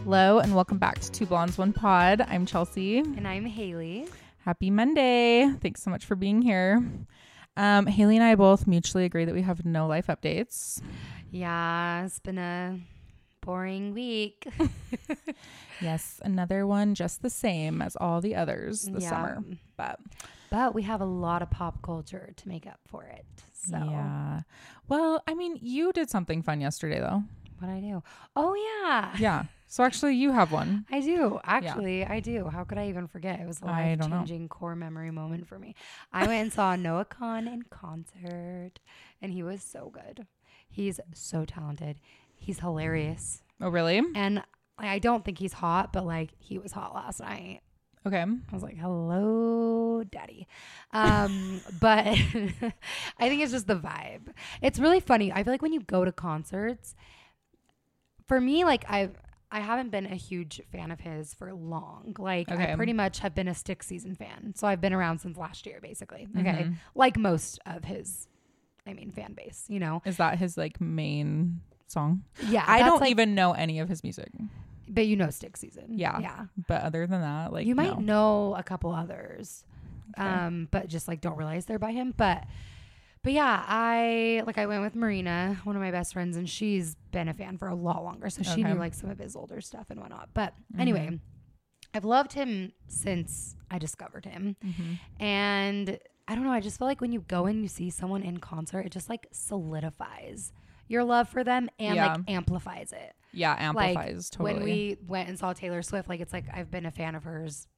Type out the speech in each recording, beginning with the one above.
Hello and welcome back to Two Blondes, One Pod. I'm Chelsea. And I'm Haley. Happy Monday. Thanks so much for being here. Haley and I both mutually agree that we have no life updates. Yeah, it's been a boring week. Yes, another one just the same as all the others this summer. But we have a lot of pop culture to make up for it. So yeah. Well, I mean, you did something fun yesterday though. What'd I do? Oh, yeah. Yeah. So actually you have one. I do. Actually, I do. How could I even forget? It was a I don't know. life-changing core memory moment for me. I went and saw Noah Kahan in concert, and he was so good. He's so talented. He's hilarious. Oh, really? And I don't think he's hot, but like he was hot last night. Okay. I was like, hello, daddy. But I think it's just the vibe. It's really funny. I feel like when you go to concerts, for me, like I haven't been a huge fan of his for long. Like I pretty much have been a Styx season fan. So I've been around since last year, basically. Okay. Mm-hmm. Like most of his, fan base, you know. Is that his like main song? Yeah. I don't even know any of his music. But you know Styx season. Yeah. Yeah. But other than that, like you might know a couple others. Okay. But just like don't realize they're by him. But yeah, I went with Marina, one of my best friends, and she's been a fan for a lot longer. So she knew like some of his older stuff and whatnot. But anyway, I've loved him since I discovered him. Mm-hmm. And I don't know, I just feel like when you go and you see someone in concert, it just like solidifies your love for them and like amplifies it. Yeah, amplifies, totally. When we went and saw Taylor Swift, like it's like I've been a fan of hers,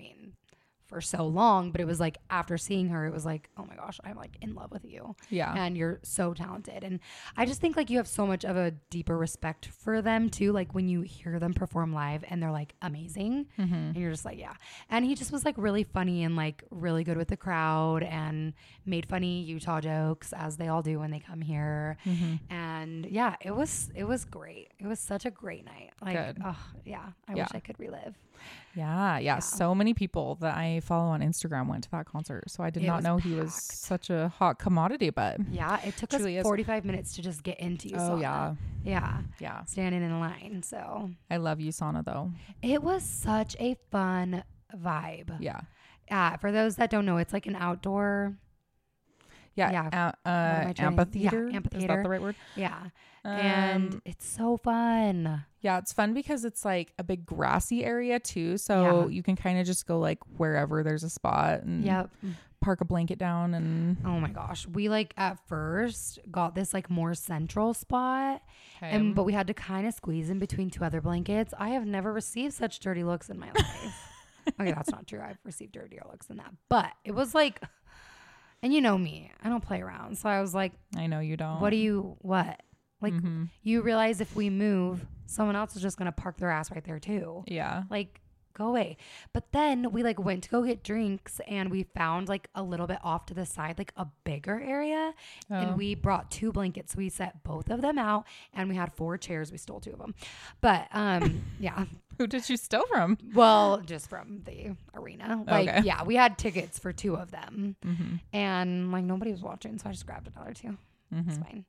for so long, but it was like after seeing her, it was like, oh my gosh, I'm like in love with you. Yeah. And you're so talented. And I just think like you have so much of a deeper respect for them too. Like when you hear them perform live and they're like amazing and you're just like, yeah. And he just was like really funny and like really good with the crowd and made funny Utah jokes as they all do when they come here. And yeah, it was great. It was such a great night. Like, good. Oh yeah. I wish I could relive. Yeah. So many people that I follow on Instagram went to that concert. So I did not know he was such a hot commodity, but yeah, it took us 45 minutes to just get into USANA. Oh yeah. Standing in line. So I love USANA though. It was such a fun vibe. Yeah. For those that don't know, it's like an outdoor. Amphitheater. Amphitheater. Is that the right word? Yeah. And it's so fun. Yeah, it's fun because it's like a big grassy area too. So you can kind of just go like wherever there's a spot and park a blanket down and oh my gosh. We like at first got this like more central spot but we had to kind of squeeze in between two other blankets. I have never received such dirty looks in my life. Okay, that's not true. I've received dirtier looks than that. But it was like, and you know me, I don't play around. So I was like, I know you don't. What? Like you realize if we move, someone else is just going to park their ass right there too. Yeah. Like go away. But then we like went to go get drinks and we found like a little bit off to the side, like a bigger area. And we brought two blankets. We set both of them out and we had 4 chairs. We stole 2 of them. But yeah. Who did you steal from? Well, just from the arena. Like, yeah, we had tickets for 2 of them and like nobody was watching. So I just grabbed another 2. It's fine.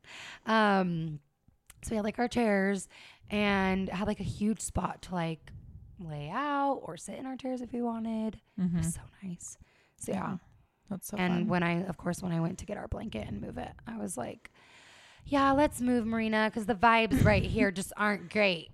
So we had like our chairs and had like a huge spot to like lay out or sit in our chairs if we wanted. It was so nice. So yeah. That's so fun. And when I went to get our blanket and move it, I was like, yeah, let's move, Marina, because the vibes right here just aren't great.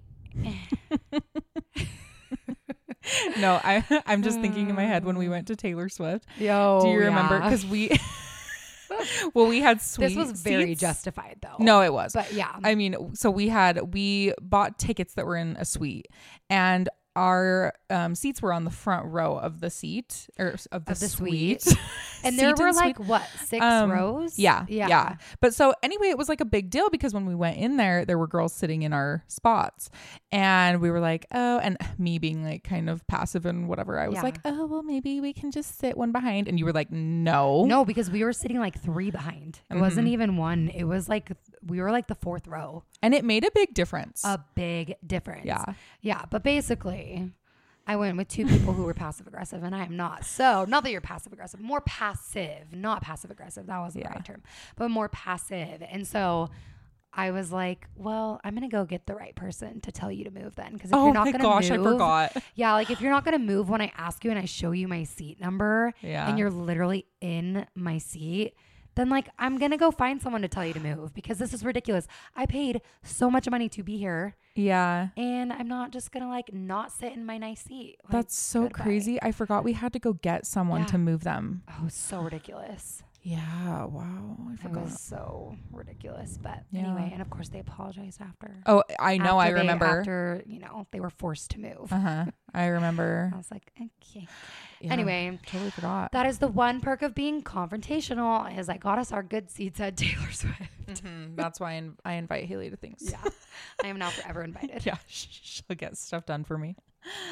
No, I'm just thinking in my head when we went to Taylor Swift. Do you remember? Because we had suite. This was very seats. Justified though. No, it was. But yeah. I mean, so we bought tickets that were in a suite and our seats were on the front row of the seat or of the suite. And there were like what, 6 rows? Yeah. But so anyway, it was like a big deal because when we went in there were girls sitting in our spots and we were like, oh, and me being like kind of passive and whatever. I was like, oh, well, maybe we can just sit one behind. And you were like, no, because we were sitting like 3 behind. It wasn't even 1. It was like, we were like the 4th row. And it made a big difference. Yeah. But basically I went with 2 people who were passive aggressive and I am not. So not that you're passive aggressive, more passive, not passive aggressive. That wasn't the right term, but more passive. And so I was like, well, I'm going to go get the right person to tell you to move then. Because if you're not going to move. I forgot. Yeah. Like if you're not going to move when I ask you and I show you my seat number and you're literally in my seat, then like, I'm going to go find someone to tell you to move because this is ridiculous. I paid so much money to be here. Yeah. And I'm not just going to like not sit in my nice seat. Like, that's so crazy. I forgot we had to go get someone to move them. Oh, so ridiculous. Yeah. Wow. I forgot. It was so ridiculous. But anyway, and of course they apologized after. Oh, I know. I remember. After, they were forced to move. I remember. I was like, okay. Yeah, anyway, totally forgot. That is the one perk of being confrontational is I got us our good seats at Taylor Swift. That's why I invite Haley to things. Yeah. I am now forever invited. Yeah. She'll get stuff done for me.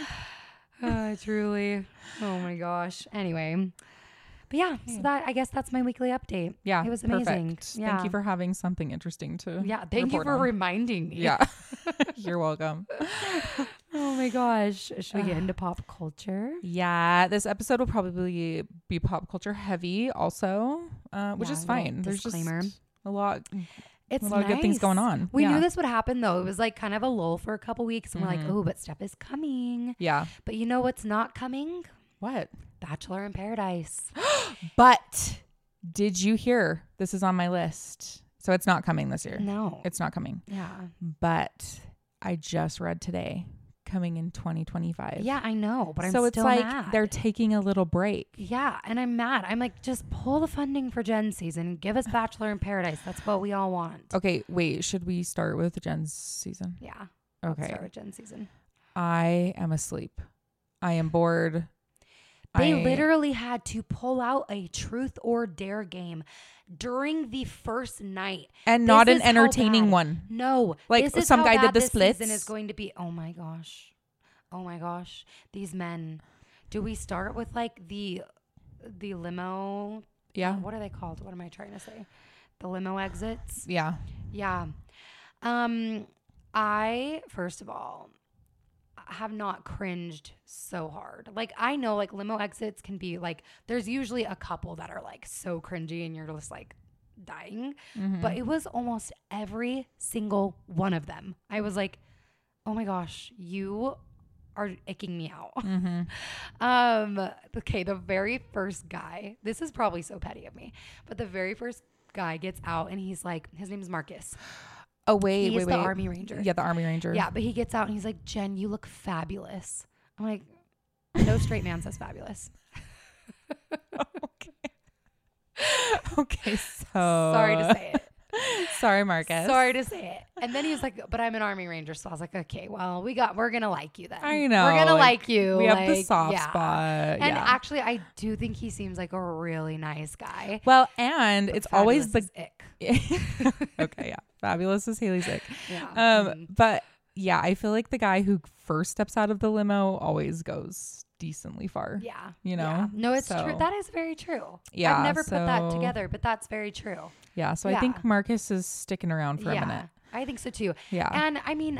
Truly. Oh my gosh. Anyway. But yeah, so that I guess that's my weekly update. Yeah, it was amazing. Perfect. Yeah. Thank you for having something interesting to. Yeah, thank you for reminding me. Yeah, you're welcome. Oh my gosh, should we get into pop culture? Yeah, this episode will probably be pop culture heavy, also, which is fine. There's just a lot. It's a lot of good things going on. We knew this would happen though. It was like kind of a lull for a couple weeks, and we're like, oh, but stuff is coming. Yeah, but you know what's not coming? What? Bachelor in Paradise. But did you hear? This is on my list. So it's not coming this year. No. It's not coming. Yeah. But I just read today, coming in 2025. Yeah, I know. But so I'm still it's like mad. They're taking a little break. Yeah. And I'm mad. I'm like, just pull the funding for Jen's season. Give us Bachelor in Paradise. That's what we all want. Okay. Wait, should we start with Jen's season? Yeah. Okay. Let's start with Jen's season. I am asleep. I am bored. They literally had to pull out a truth or dare game during the first night. And not an entertaining one. No. Like some guy did the splits. This season is going to be, oh my gosh. Oh my gosh. These men. Do we start with like the limo? Yeah. What are they called? What am I trying to say? The limo exits? Yeah. Yeah. First of all, have not cringed so hard. Like I know like limo exits can be like there's usually a couple that are like so cringy and you're just like dying. But it was almost every single one of them. I was like, oh my gosh, you are icking me out. Okay, the very first guy, this is probably so petty of me, but the very first guy gets out and he's like, his name is Marcus. Oh, wait. He's the Army Ranger. Yeah, the Army Ranger. Yeah, but he gets out and he's like, Jen, you look fabulous. I'm like, no straight man says fabulous. Okay, so. Sorry to say it. Sorry, Marcus. Sorry to say it. And then he was like, but I'm an Army Ranger. So I was like, okay, well, we're going to like you then. I know. We're going to like you. We have the soft spot. And actually, I do think he seems like a really nice guy. Well, and but it's always the ick. Okay, yeah. Fabulous is Haley's ick. Yeah. But yeah, I feel like the guy who first steps out of the limo always goes decently far. Yeah. You know? Yeah. No, it's true. That is very true. Yeah. I've never put that together, but that's very true. Yeah. So I think Marcus is sticking around for a minute. I think so too. Yeah. And I mean,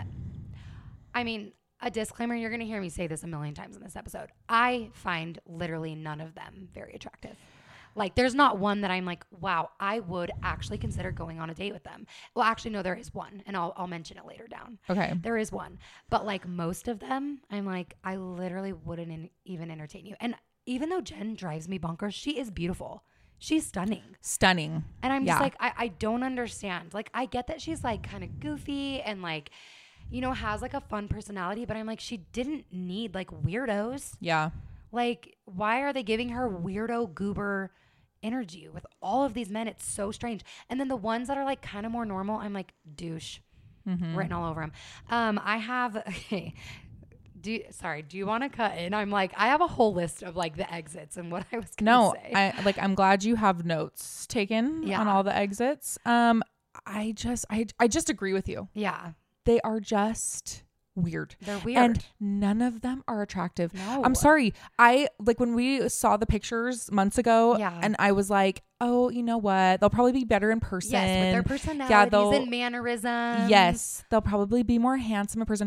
a disclaimer, you're going to hear me say this a million times in this episode. I find literally none of them very attractive. Like, there's not one that I'm like, wow, I would actually consider going on a date with them. Well, actually, no, there is one, and I'll mention it later down. Okay. There is one. But, like, most of them, I'm like, I literally wouldn't even entertain you. And even though Jen drives me bonkers, she is beautiful. She's stunning. Stunning. And I'm just like, I don't understand. Like, I get that she's, like, kind of goofy and, like, you know, has, like, a fun personality. But I'm like, she didn't need, like, weirdos. Yeah. Like, why are they giving her weirdo goober energy with all of these men? It's so strange. And then the ones that are like kind of more normal, I'm like, douche written all over them. I have okay, do you want to cut in? I'm like, I have a whole list of like the exits and what I was gonna say. I'm glad you have notes taken on all the exits. I just agree with you. Yeah, they are just weird. They're weird. And none of them are attractive. No. I'm sorry. I like when we saw the pictures months ago and I was like, oh, you know what? They'll probably be better in person. Yes, with their personalities and mannerisms. Yes. They'll probably be more handsome in person.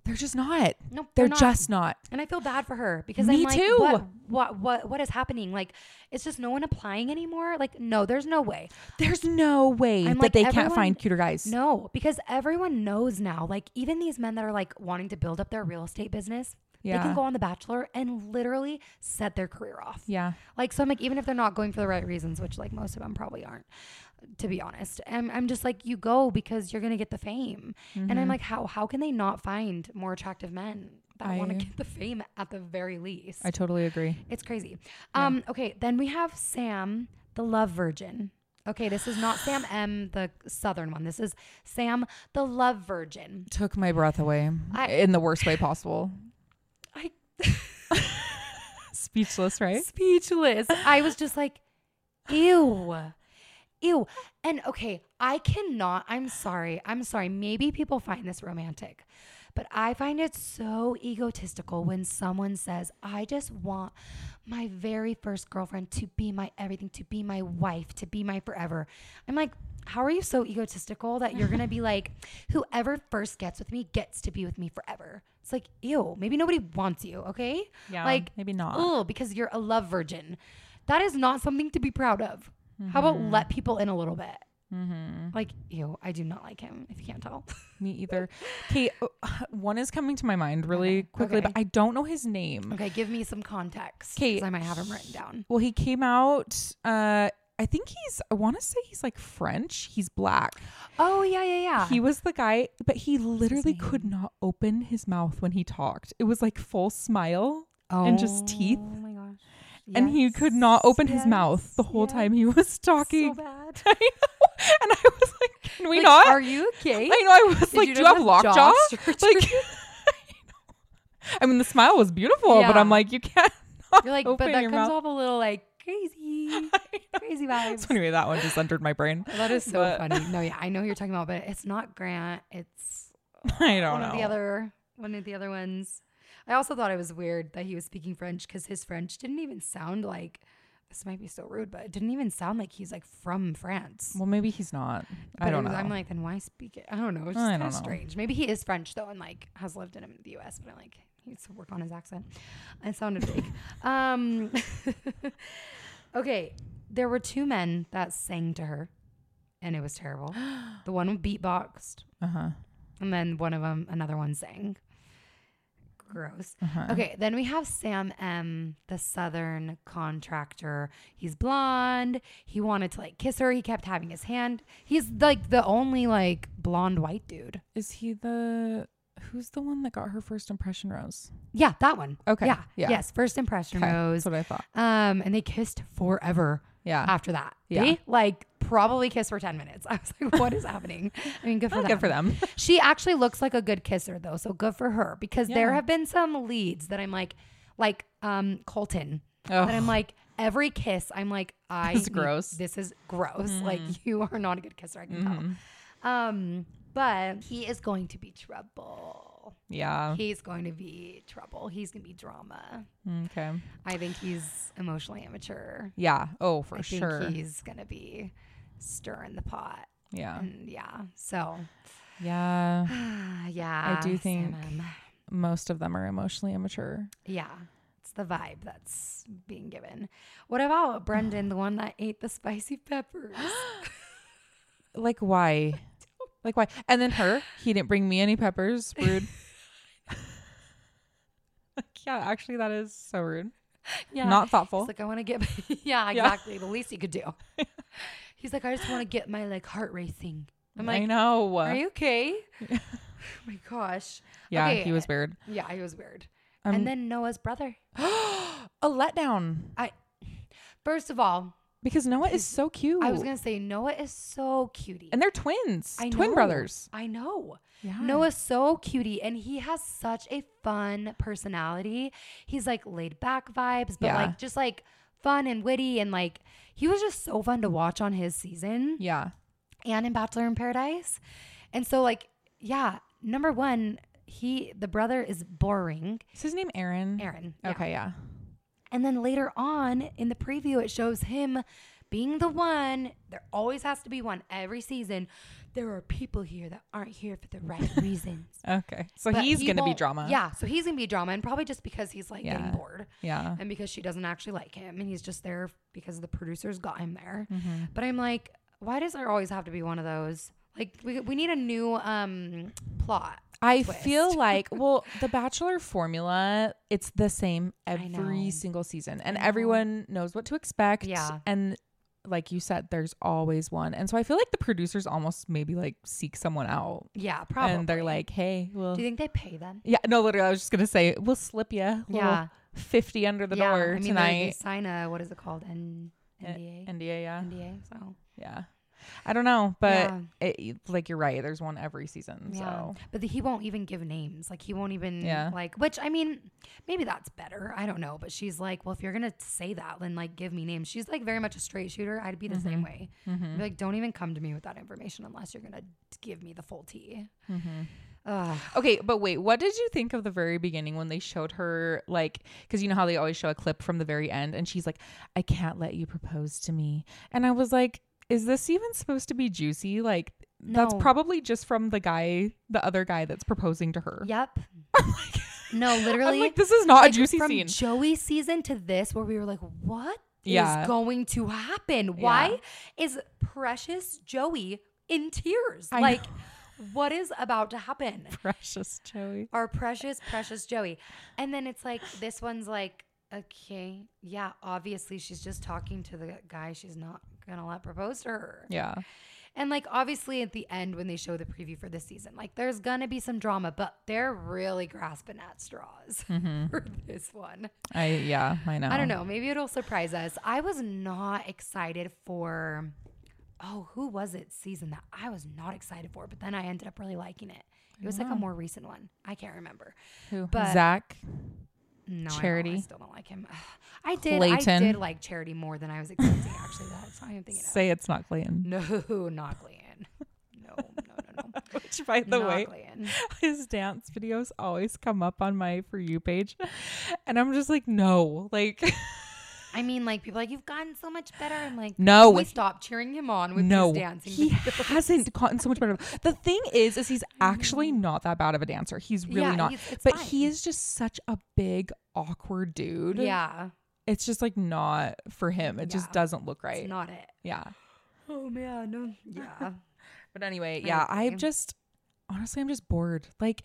They're just not. Nope, they're just not. And I feel bad for her because Me I'm like, too. What is happening? Like, it's just no one applying anymore. Like, no, there's no way. There's no way that they can't find cuter guys. No, because everyone knows now. Like, even these men that are like wanting to build up their real estate business, they can go on The Bachelor and literally set their career off. Yeah. Like, so I'm like, even if they're not going for the right reasons, which like most of them probably aren't, to be honest, I'm just like, you go because you're gonna get the fame. And I'm like, how can they not find more attractive men that want to get the fame at the very least? I totally agree. It's crazy. Okay, then we have Sam, the love virgin. Okay, this is not Sam M, the southern one. This is Sam, the love virgin. Took my breath away in the worst way possible. Speechless, right? Speechless. I was just like, ew. And okay, I'm sorry. Maybe people find this romantic, but I find it so egotistical when someone says, I just want my very first girlfriend to be my everything, to be my wife, to be my forever. I'm like, how are you so egotistical that you're going to be like, whoever first gets with me gets to be with me forever? It's like, ew, maybe nobody wants you. Okay. Yeah. Like, maybe not. Oh, because you're a love virgin. That is not something to be proud of. How about let people in a little bit? Like, ew, I do not like him, if you can't tell. Me either. Okay, one is coming to my mind really quickly, but I don't know his name. Okay, give me some context. Okay. Because I might have him written down. Well, he came out, I think I want to say he's like French. He's black. Oh, yeah. He was the guy, but he literally could not open his mouth when he talked. It was like full smile and just teeth. Oh my gosh. Yes. And he could not open his mouth the whole time he was talking. So bad. I know. And I was like, can we not? Are you okay? I know. I was like, do you have lockjaw? Like, I mean, the smile was beautiful, but I'm like, you can't. You're like, but that comes off a little like crazy vibes. So anyway, that one just entered my brain. That is so funny. No, yeah, I know who you're talking about, but it's not Grant. It's I don't know. One of the other ones. I also thought it was weird that he was speaking French because his French didn't even sound like, this might be so rude, but it didn't even sound like he's like from France. Well, maybe he's not. But I don't know. I'm like, then why speak it? I don't know. It's just kind of strange. Maybe he is French though and like has lived in the US, but I'm like, he needs to work on his accent. It sounded fake. Okay. There were two men that sang to her and it was terrible. The one beatboxed. And then another one sang. Gross. Okay, then we have Sam M, the southern contractor. He's blonde. He wanted to like kiss her. He kept having his hand. He's like the only like blonde white dude. Is he who's the one that got her first impression rose? Yeah, that one. Okay. Yeah. Yes, first impression rose. That's what I thought. And they kissed forever. Yeah. After that. Yeah. They like probably kissed for 10 minutes. I was like, what is happening? I mean, good for them. Good for them. She actually looks like a good kisser though. So good for her because there have been some leads that I'm like Colton. That I'm like, every kiss, I'm like, this is gross. Like you are not a good kisser. I can tell. But he is going to be trouble. Yeah. He's going to be trouble. He's going to be drama. Okay. I think he's emotionally immature. Yeah. Oh, for sure. I think he's going to be stirring the pot. Yeah. And yeah. So. Yeah. Yeah. I do think most of them are emotionally immature. Yeah. It's the vibe that's being given. What about Brendan, the one that ate the spicy peppers? Like, why? Like, why? And then he didn't bring me any peppers. Rude. Yeah, actually, that is so rude. Yeah. Not thoughtful. He's like, I want to get, yeah, exactly. The least he could do. He's like, I just want to get my like heart racing. I'm like, I know. Are you okay? Oh my gosh. Yeah, okay. He was weird. Yeah, he was weird. And then Noah's brother. A letdown. First of all, because Noah is so cute. I was going to say, Noah is so cutie. And they're twins. Twin brothers. I know. Yeah. Noah's so cutie. And he has such a fun personality. He's like laid back vibes, but like just like fun and witty. And like, he was just so fun to watch on his season. Yeah. And in Bachelor in Paradise. And so like, yeah, number one, the brother is boring. Is his name Aaron? Aaron. Yeah. Okay. Yeah. And then later on in the preview, it shows him being the one. There always has to be one every season. There are people here that aren't here for the right reasons. Okay. So he's going to be drama. Yeah. So he's going to be drama. And probably just because he's like getting bored. Yeah. And because she doesn't actually like him. And he's just there because the producers got him there. Mm-hmm. But I'm like, why does there always have to be one of those? Like, we need a new plot. I feel like, well, the Bachelor formula, it's the same every single season. And everyone knows what to expect. Yeah. And like you said, there's always one. And so I feel like the producers almost maybe like seek someone out. Yeah, probably. And they're like, hey, well. Do you think they pay them? Yeah, no, literally, I was just going to say, we'll slip you $50 under the door tonight. They sign a, what is it called? NDA? NDA, yeah. NDA, so. Yeah. I don't know, but like you're right. There's one every season. Yeah. So, but he won't even give names. Like he won't even like. Which I mean, maybe that's better. I don't know. But she's like, well, if you're gonna say that, then like give me names. She's like very much a straight shooter. I'd be the same way. Mm-hmm. Like, don't even come to me with that information unless you're gonna give me the full tea. Mm-hmm. Okay, but wait, what did you think of the very beginning when they showed her, like, because you know how they always show a clip from the very end, and she's like, I can't let you propose to me, and I was like, is this even supposed to be juicy? Like, that's probably just from the other guy that's proposing to her. Yep. No, literally. I'm like, this is not a juicy scene. From Joey's season to this, where we were like, what is going to happen? Why is precious Joey in tears? Like, what is about to happen? Precious Joey. Our precious Joey. And then it's like, this one's like, okay, yeah, obviously she's just talking to the guy she's not gonna let propose to her. Yeah. And like, obviously at the end when they show the preview for this season, like there's gonna be some drama, but they're really grasping at straws for this one. I know. I don't know, maybe it'll surprise us. I was not excited for who was it season that I was not excited for, but then I ended up really liking it. It was like a more recent one. I can't remember. Who? But Zach? No, Charity. I still don't like him. I did like Charity more than I was expecting. Actually, that's why I'm thinking. Say it's not Clayton. No, not Clayton. No. Which, by the way, Clayton. His dance videos always come up on my For You page, and I'm just like, no, like. I mean, like, people are like, you've gotten so much better. I'm like, no, we stopped cheering him on with his dancing. He hasn't gotten so much better. The thing is he's actually not that bad of a dancer. He's really not. But fine. He is just such a big, awkward dude. Yeah. It's just like not for him. It just doesn't look right. It's not it. Yeah. Oh, man. Yeah. But anyway, I'm just bored. Like,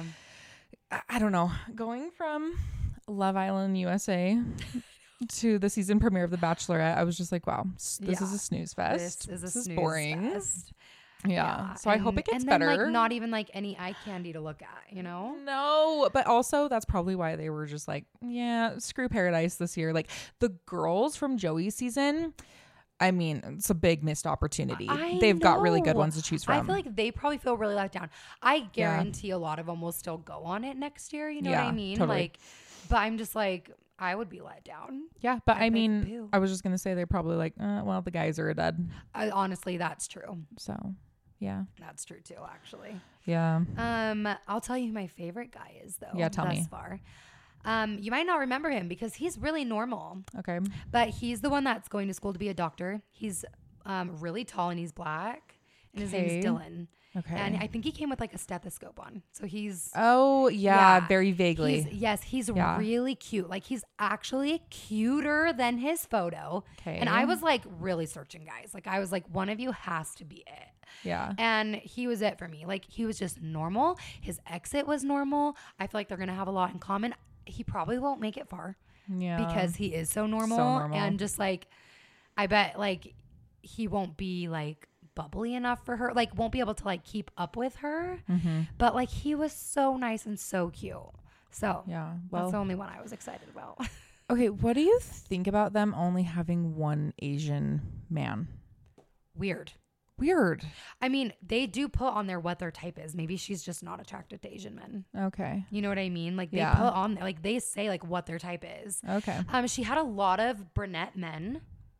I don't know. Going from Love Island USA to the season premiere of The Bachelorette, I was just like, wow, this is a snooze fest. This is boring. Fest. Yeah. So I hope it gets better. Like, not even like any eye candy to look at, you know? No, but also that's probably why they were just like, yeah, screw Paradise this year. Like the girls from Joey's season, I mean, it's a big missed opportunity. They've got really good ones to choose from. I feel like they probably feel really let down. I guarantee a lot of them will still go on it next year. You know what I mean? Totally. Like, but I'm just like, I would be let down. Yeah, but I mean, I was just going to say they're probably like, well, the guys are dead. Honestly, that's true. So, yeah. That's true too, actually. Yeah. I'll tell you who my favorite guy is, though. Yeah, tell me. Thus far. You might not remember him because he's really normal. Okay. But he's the one that's going to school to be a doctor. He's really tall and he's black. And his name's Dylan. Okay. And I think he came with like a stethoscope on. So he's... Oh, yeah. Very vaguely. He's really cute. Like he's actually cuter than his photo. Okay. And I was like really searching, guys. Like I was like, one of you has to be it. Yeah. And he was it for me. Like he was just normal. His exit was normal. I feel like they're going to have a lot in common. He probably won't make it far. Yeah. Because he is so normal. And just like, I bet like he won't be like bubbly enough for her, like won't be able to like keep up with her, but like he was so nice and so cute. So yeah, that's the only one I was excited about. Okay, what do you think about them only having one Asian man? Weird. I mean, they do put on there what their type is. Maybe she's just not attracted to Asian men. Okay. You know what I mean? Like they put on there, like they say like what their type is. Okay. She had a lot of brunette men.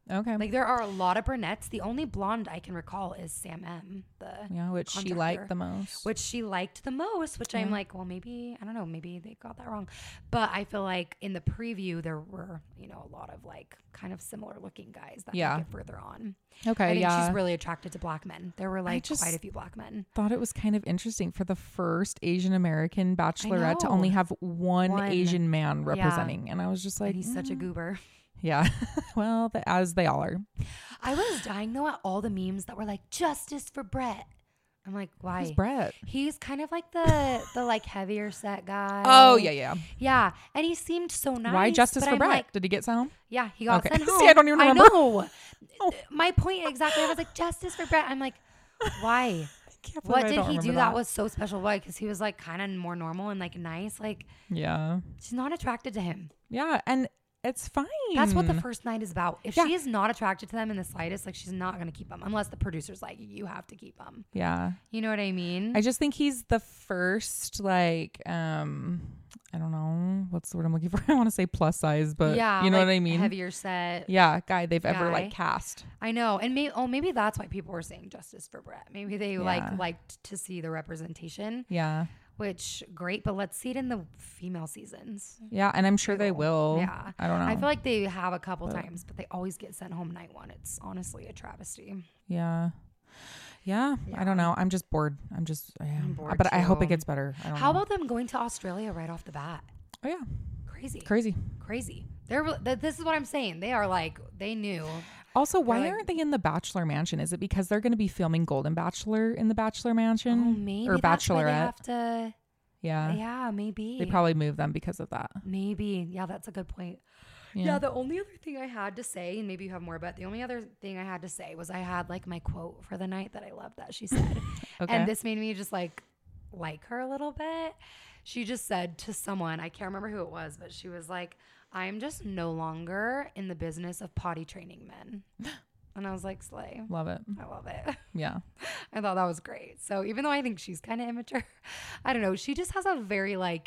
Okay. Like there are a lot of brunettes. The only blonde I can recall is Sam M. Which she liked the most. Which I'm like, well, maybe, I don't know, maybe they got that wrong. But I feel like in the preview there were, a lot of like kind of similar looking guys that make it further on. Okay. I think she's really attracted to black men. There were like quite a few black men. Thought it was kind of interesting for the first Asian American bachelorette to only have one Asian man representing. And I was just like, and he's such a goober. Yeah. Well, as they all are. I was dying though at all the memes that were like, justice for Brett. I'm like, why? Who's Brett? He's kind of like the like heavier set guy. Oh, yeah. Yeah. And he seemed so nice. Why justice for Brett? Like, did he get sent home? Yeah, he got sent home. See, I don't even remember. I know. My point exactly. I was like, justice for Brett. I'm like, why? What did he do that was so special? Why? Because he was like kind of more normal and like nice. Like, yeah. She's not attracted to him. Yeah. And it's fine. That's what the first night is about. If she is not attracted to them in the slightest, like she's not going to keep them unless the producer's like, you have to keep them. Yeah. You know what I mean? I just think he's the first, like, I don't know. What's the word I'm looking for? I want to say plus size, but you know what I mean? Heavier set. Yeah. Guy they've ever like cast. I know. And maybe that's why people were saying justice for Brett. Maybe they liked to see the representation. Yeah. Which great, but let's see it in the female seasons. Yeah, and I'm sure they will. Yeah, I don't know. I feel like they have a couple times, but they always get sent home night one. It's honestly a travesty. Yeah. I don't know. I'm just bored. I'm bored, but too. I hope it gets better. How about them going to Australia right off the bat? Oh yeah, crazy. This is what I'm saying. They are like, they knew. Also, why aren't they in the Bachelor Mansion? Is it because they're going to be filming Golden Bachelor in the Bachelor Mansion? Oh, maybe. Or that's Bachelorette? Why they have to. Yeah. Yeah, maybe. They probably moved them because of that. Maybe. Yeah, that's a good point. Yeah, the only other thing I had to say, and maybe you have more, but the only other thing I had to say was I had like my quote for the night that I loved that she said. Okay. And this made me just like her a little bit. She just said to someone, I can't remember who it was, but she was like, I'm just no longer in the business of potty training men. And I was like, slay. Love it. I love it. Yeah. I thought that was great. So even though I think she's kind of immature, I don't know. She just has a very like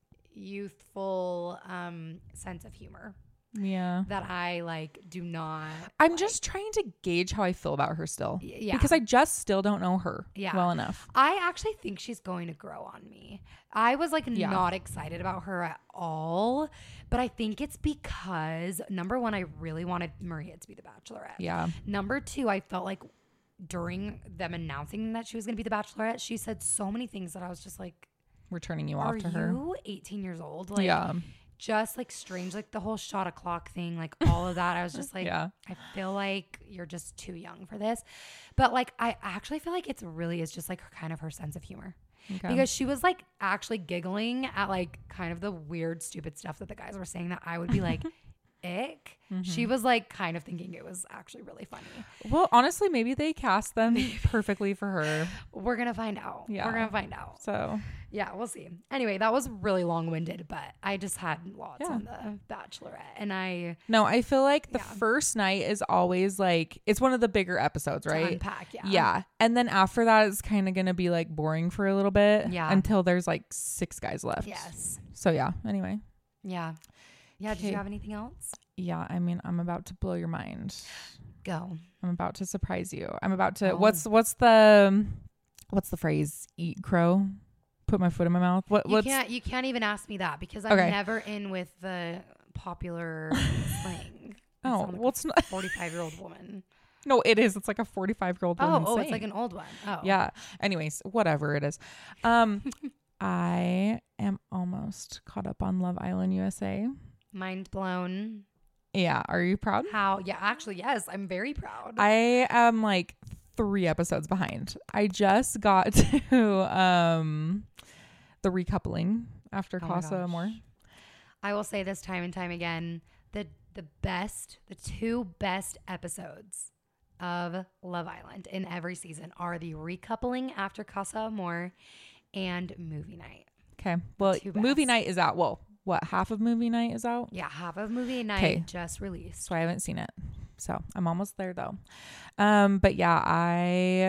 youthful sense of humor. Yeah. That I like do not. I'm just trying to gauge how I feel about her still. Yeah. Because I just still don't know her well enough. I actually think she's going to grow on me. I was like not excited about her at all. But I think it's because, number one, I really wanted Maria to be the Bachelorette. Yeah. Number two, I felt like during them announcing that she was going to be the Bachelorette, she said so many things that I was just like, we're turning you off to her. Are you 18 years old? Like, yeah. Just like strange, like the whole shot o'clock thing, like all of that. I was just like, I feel like you're just too young for this. But like, I actually feel like it really is just like kind of her sense of humor. Okay. Because she was like actually giggling at like kind of the weird, stupid stuff that the guys were saying that I would be like, ick. Mm-hmm. She was like kind of thinking it was actually really funny. Well, honestly, maybe they cast them perfectly for her. We're going to find out. Yeah. We're going to find out. So yeah, we'll see. Anyway, that was really long-winded, but I just had lots on the Bachelorette. And I feel like the first night is always like, it's one of the bigger episodes, right? To unpack, Yeah. And then after that, it's kind of going to be like boring for a little bit. Yeah. Until there's like 6 guys left. Yes. So yeah, anyway. Yeah. Yeah. Did you have anything else? Yeah. I mean, I'm about to blow your mind. Go. I'm about to surprise you. I'm about to, what's the phrase? Eat crow? Put my foot in my mouth. You can't even ask me that because I'm never in with the popular slang. It's not 45-year-old woman. No, it is. It's like a 45-year-old woman. Oh, it's like an old one. Oh, yeah. Anyways, whatever it is. I am almost caught up on Love Island USA. Mind blown. Yeah. Are you proud? How? Yeah. Actually, yes. I'm very proud. I am like 3 episodes behind. I just got to the recoupling after Casa Amor. I will say this time and time again, the 2 best episodes of Love Island in every season are the recoupling after Casa Amor and movie night. Okay. Well, movie night is out. Well, what, half of movie night is out? Yeah, half of movie night just released. So I haven't seen it. So I'm almost there though. But yeah, I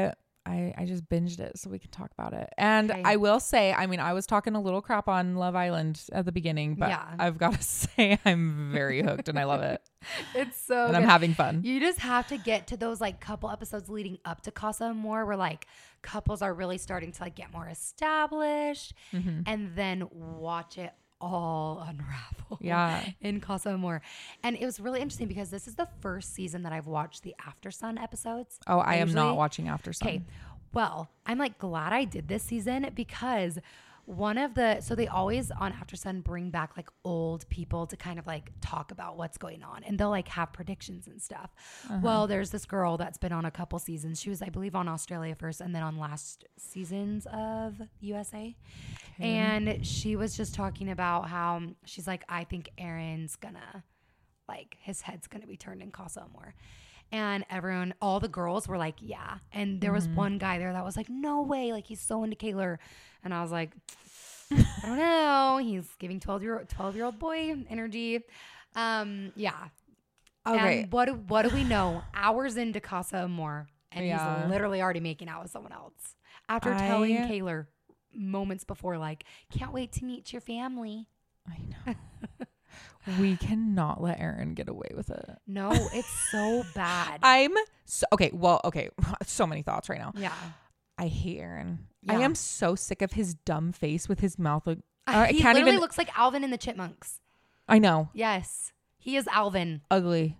I just binged it so we can talk about it. And I will say, I mean, I was talking a little crap on Love Island at the beginning, but I've got to say I'm very hooked and I love it. It's so and good. I'm having fun. You just have to get to those like couple episodes leading up to Casa Amor where like couples are really starting to like get more established and then watch it all unravel in Casa Amor. And it was really interesting because this is the first season that I've watched the After Sun episodes. Oh, I am not watching After Sun. Okay. Well, I'm like glad I did this season because so they always on After Sun bring back like old people to kind of like talk about what's going on and they'll like have predictions and stuff. Well, there's this girl that's been on a couple seasons. She was, I believe, on Australia first and then on last seasons of USA. Okay. And she was just talking about how she's like, I think Aaron's gonna like his head's gonna be turned in Casa Amor. And all the girls were like, yeah. And there was one guy there that was like, no way. Like, he's so into Kaylor. And I was like, I don't know. He's giving 12-year-old boy energy. Yeah. Okay. And what do we know? Hours into Casa Amor. And he's literally already making out with someone else. After telling Kaylor moments before, like, can't wait to meet your family. I know. We cannot let Aaron get away with it. No, it's so bad. Okay. So many thoughts right now. Yeah. I hate Aaron. Yeah. I am so sick of his dumb face with his mouth. He literally looks like Alvin and the Chipmunks. I know. Yes. He is Alvin. Ugly.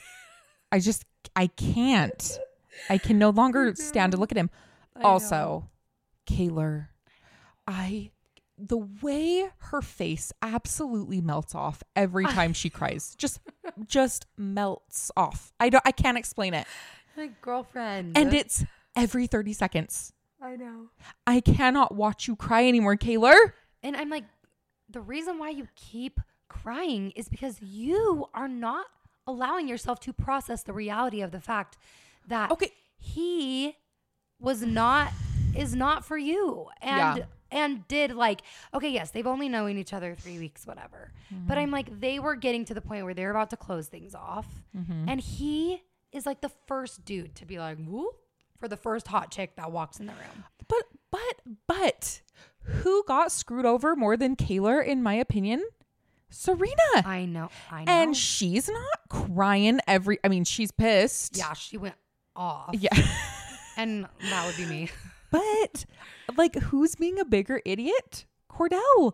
I can't. I can no longer stand to look at him. Also, Kaylor, the way her face absolutely melts off every time she cries, just melts off. I can't explain it. Like, girlfriend. And it's every 30 seconds. I know. I cannot watch you cry anymore, Kaylor. And I'm like, the reason why you keep crying is because you are not allowing yourself to process the reality of the fact that he is not for you. And did like, okay, yes, they've only known each other 3 weeks, whatever. But I'm like, they were getting to the point where they're about to close things off. And he is like the first dude to be like, whoop, for the first hot chick that walks in the room. But who got screwed over more than Kaylor, in my opinion? Serena. I know. And she's not crying she's pissed. Yeah, she went off. Yeah. And that would be me. But like, who's being a bigger idiot? Cordell.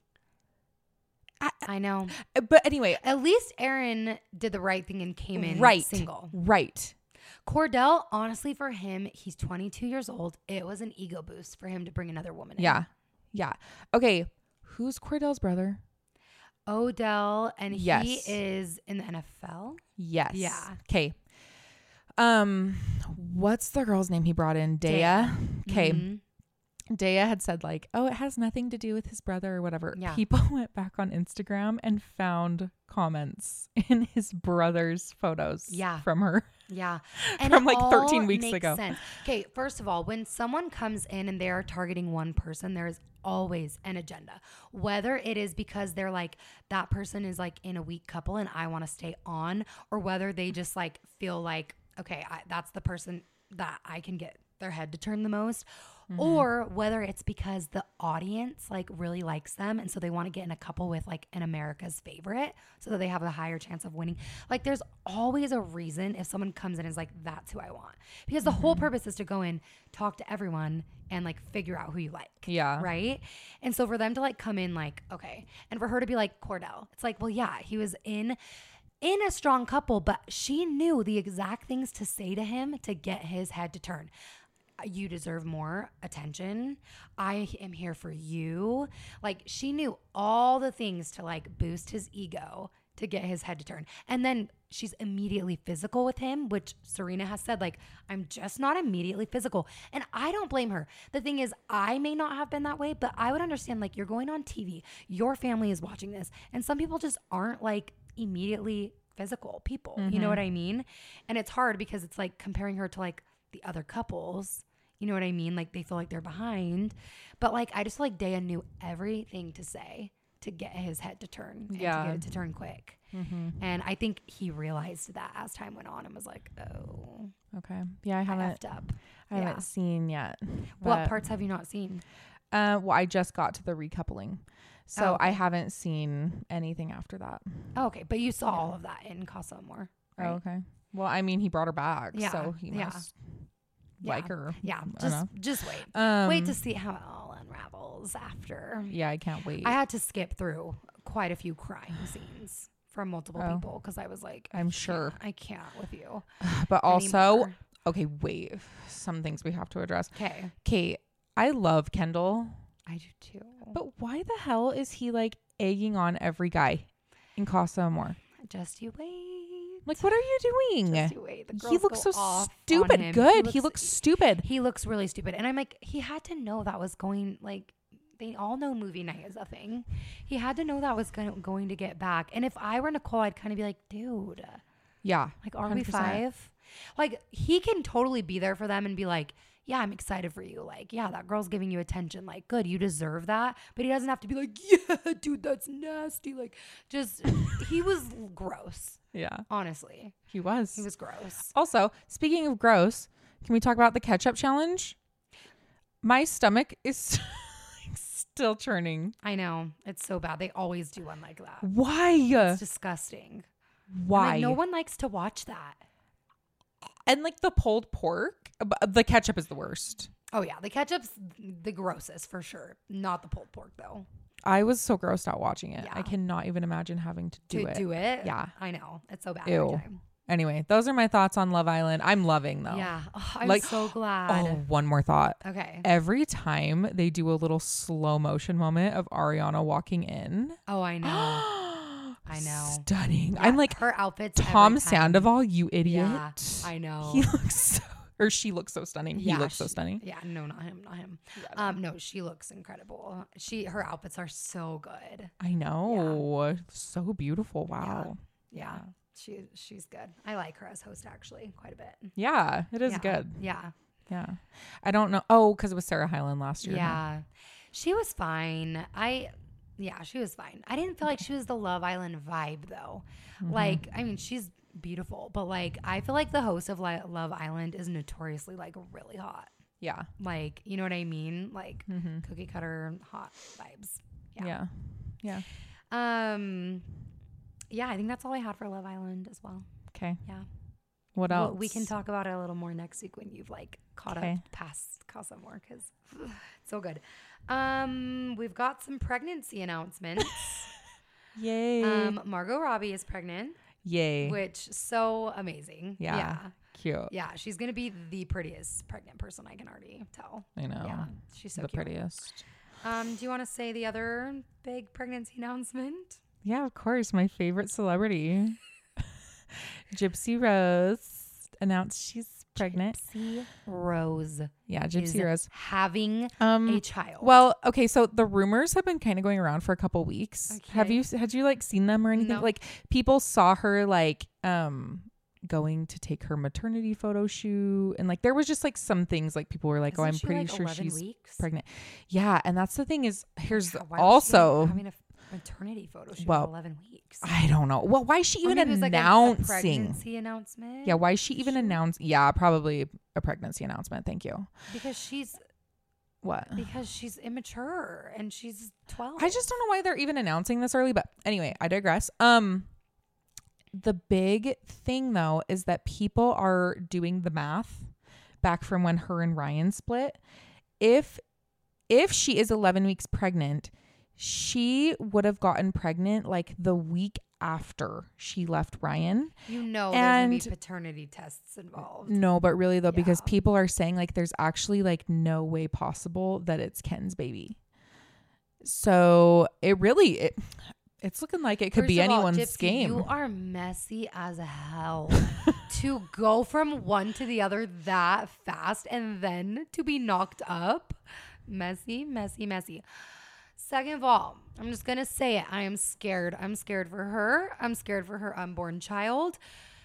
I know. But anyway, at least Aaron did the right thing and came in single. Right. Cordell, honestly, for him, he's 22 years old. It was an ego boost for him to bring another woman in. Yeah. Okay. Who's Cordell's brother? Odell, and he is in the NFL. Yes. Yeah. Okay. What's the girl's name he brought in? Dea. Okay. Dea had said like, oh, it has nothing to do with his brother or whatever. Yeah. People went back on Instagram and found comments in his brother's photos from her. Yeah. And from like 13 weeks ago. Sense. Okay. First of all, when someone comes in and they're targeting one person, there is always an agenda, whether it is because they're like, that person is like in a weak couple and I want to stay on, or whether they just like feel like, okay, that's the person that I can get their head to turn the most. Or whether it's because the audience like really likes them and so they want to get in a couple with like an America's favorite so that they have a higher chance of winning. Like, there's always a reason if someone comes in and is like, that's who I want, because the whole purpose is to go in, talk to everyone and like figure out who you like. Yeah. Right. And so for them to like come in like, okay, and for her to be like, Cordell, it's like, well, yeah, he was in a strong couple, but she knew the exact things to say to him to get his head to turn. You deserve more attention. I am here for you. Like, she knew all the things to like boost his ego to get his head to turn. And then she's immediately physical with him, which Serena has said, like, I'm just not immediately physical. And I don't blame her. The thing is, I may not have been that way, but I would understand, like, you're going on TV, your family is watching this, and some people just aren't like immediately physical people. You know what I mean? And it's hard because it's like comparing her to like the other couples, you know what I mean? Like, they feel like they're behind, but like, I just feel like Dea knew everything to say to get his head to turn and to get it to turn quick. And I think he realized that as time went on and was like, oh, okay. Yeah, I haven't seen yet. What parts have you not seen? Well, I just got to the recoupling. So I haven't seen anything after that. Oh, okay. But you saw all of that in Casa Amor, right? Oh, okay. Well, I mean, he brought her back, so he must like her. Yeah. Just wait. Wait to see how it all unravels after. Yeah, I can't wait. I had to skip through quite a few crime scenes from multiple people because I was like, I'm sure I can't with you. But also, okay, wait. Some things we have to address. Okay. Kate, I love Kendall. I do too. But why the hell is he like egging on every guy in Casa Amor? Just you wait. Like, what are you doing? Just you wait. He looks so stupid good. He looks stupid. He looks really stupid. And I'm like, he had to know that was going, like, they all know movie night is a thing. He had to know that was going to get back. And if I were Nicole, I'd kind of be like, dude. Yeah. Like, are 100%. We 5? Like, he can totally be there for them and be like, yeah, I'm excited for you. Like, yeah, that girl's giving you attention. Like, good, you deserve that. But he doesn't have to be like, yeah, dude, that's nasty. Like, just, he was gross. Yeah. Honestly. He was. He was gross. Also, speaking of gross, can we talk about the ketchup challenge? My stomach is still churning. I know. It's so bad. They always do one like that. Why? It's disgusting. Why? Like, no one likes to watch that. And like the pulled pork, the ketchup is the worst. Oh yeah, the ketchup's the grossest for sure. Not the pulled pork though. I was so grossed out watching it. Yeah. I cannot even imagine having to do it. Yeah, I know. It's so bad. Ew. Anyway, those are my thoughts on Love Island. I'm loving though. Yeah, I'm so glad. Oh, one more thought. Okay. Every time they do a little slow motion moment of Ariana walking in. Oh, I know. I know. Stunning. Yeah, I'm like, her outfits. Tom Sandoval, you idiot. Yeah, I know. He looks so, or she looks so stunning. Yeah, he looks so stunning. Yeah, no, not him. Yeah, no, she looks incredible. Her outfits are so good. I know. Yeah. So beautiful. Wow. Yeah. She's good. I like her as host actually quite a bit. Yeah, it is good. Yeah. Yeah. I don't know. Oh, because it was Sarah Hyland last year. Yeah. Huh? She was fine. Yeah, she was fine. I didn't feel like she was the Love Island vibe though. Mm-hmm. Like, I mean, she's beautiful, but like, I feel like the host of Love Island is notoriously like really hot. Yeah. Like, you know what I mean? Like cookie cutter hot vibes. Yeah. Yeah. Yeah, I think that's all I had for Love Island as well. Okay. Yeah. What else? We can talk about it a little more next week when you've like caught up past Casa Amor because it's so good. We've got some pregnancy announcements. Yay. Margot Robbie is pregnant. Yay. Which so amazing. Yeah. Cute. Yeah, she's gonna be the prettiest pregnant person, I can already tell. I know. Yeah, she's so the cute. prettiest. Do you want to say the other big pregnancy announcement? Yeah, of course. My favorite celebrity, Gypsy Rose, announced she's pregnant. Gypsy Rose. Yeah, Gypsy Rose having a child. Well, okay, so the rumors have been kind of going around for a couple weeks. Okay. Had you like seen them or anything? No. Like people saw her like going to take her maternity photo shoot, and like there was just like some things like people were like, Isn't I'm she, pretty like, sure 11 she's weeks? pregnant. Yeah, and that's the thing is Why also was she having a maternity photo shoot at 11 weeks. I don't know. Well, why is she even announcing? Like a pregnancy announcement? Yeah, why is she even announcing? Yeah, probably a pregnancy announcement. Thank you. Because she's what? Because she's immature and she's 12. I just don't know why they're even announcing this early, but anyway, I digress. The big thing though is that people are doing the math back from when her and Ryan split. If she is 11 weeks pregnant, she would have gotten pregnant like the week after she left Ryan. You know, there's going to be paternity tests involved. No, but really though, because people are saying like there's actually like no way possible that it's Ken's baby. So it's looking like it could be anyone's Gypsy, game. You are messy as hell to go from one to the other that fast and then to be knocked up. Messy, messy, messy. Second of all, I'm just going to say it. I am scared. I'm scared for her. I'm scared for her unborn child.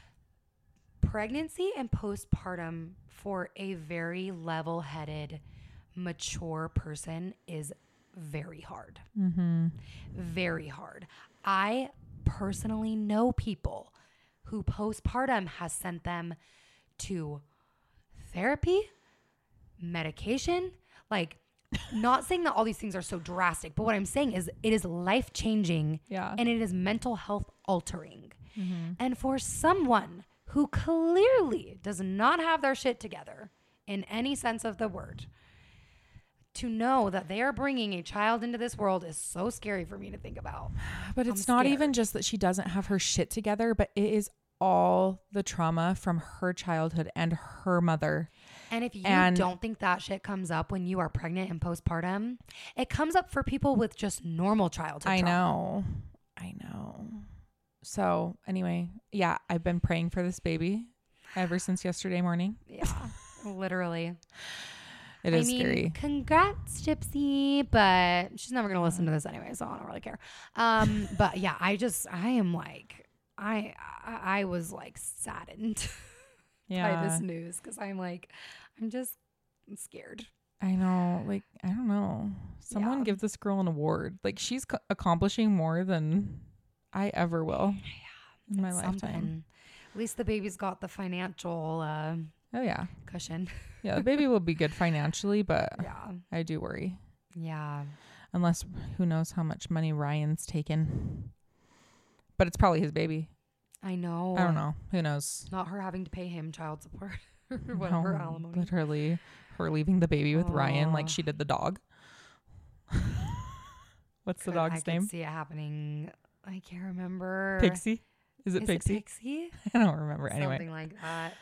Pregnancy and postpartum for a very level-headed, mature person is very hard. Mm-hmm. Very hard. I personally know people who postpartum has sent them to therapy, medication, like not saying that all these things are so drastic, but what I'm saying is it is life-changing and it is mental health altering. Mm-hmm. And for someone who clearly does not have their shit together in any sense of the word, to know that they are bringing a child into this world is so scary for me to think about. But it's not even just that she doesn't have her shit together, but it is all the trauma from her childhood and her mother. And if you don't think that shit comes up when you are pregnant and postpartum, it comes up for people with just normal childhood trauma. I know. So anyway, yeah, I've been praying for this baby ever since yesterday morning. Yeah, literally. It is scary. Congrats, Gypsy, but she's never going to listen to this anyway, so I don't really care. But yeah, I was like saddened by this news because I'm scared. I know. Like, I don't know. Someone give this girl an award. Like, she's accomplishing more than I ever will in my lifetime. At least the baby's got the financial cushion. Yeah, the baby will be good financially, but I do worry. Yeah. Unless, who knows how much money Ryan's taken. But it's probably his baby. I know. I don't know. Who knows? Not her having to pay him child support or whatever, alimony. Literally her leaving the baby with Ryan like she did the dog. What's the dog's name? I could see it happening. I can't remember. Pixie? Is it Pixie? Pixie? I don't remember. Anyway. Something like that.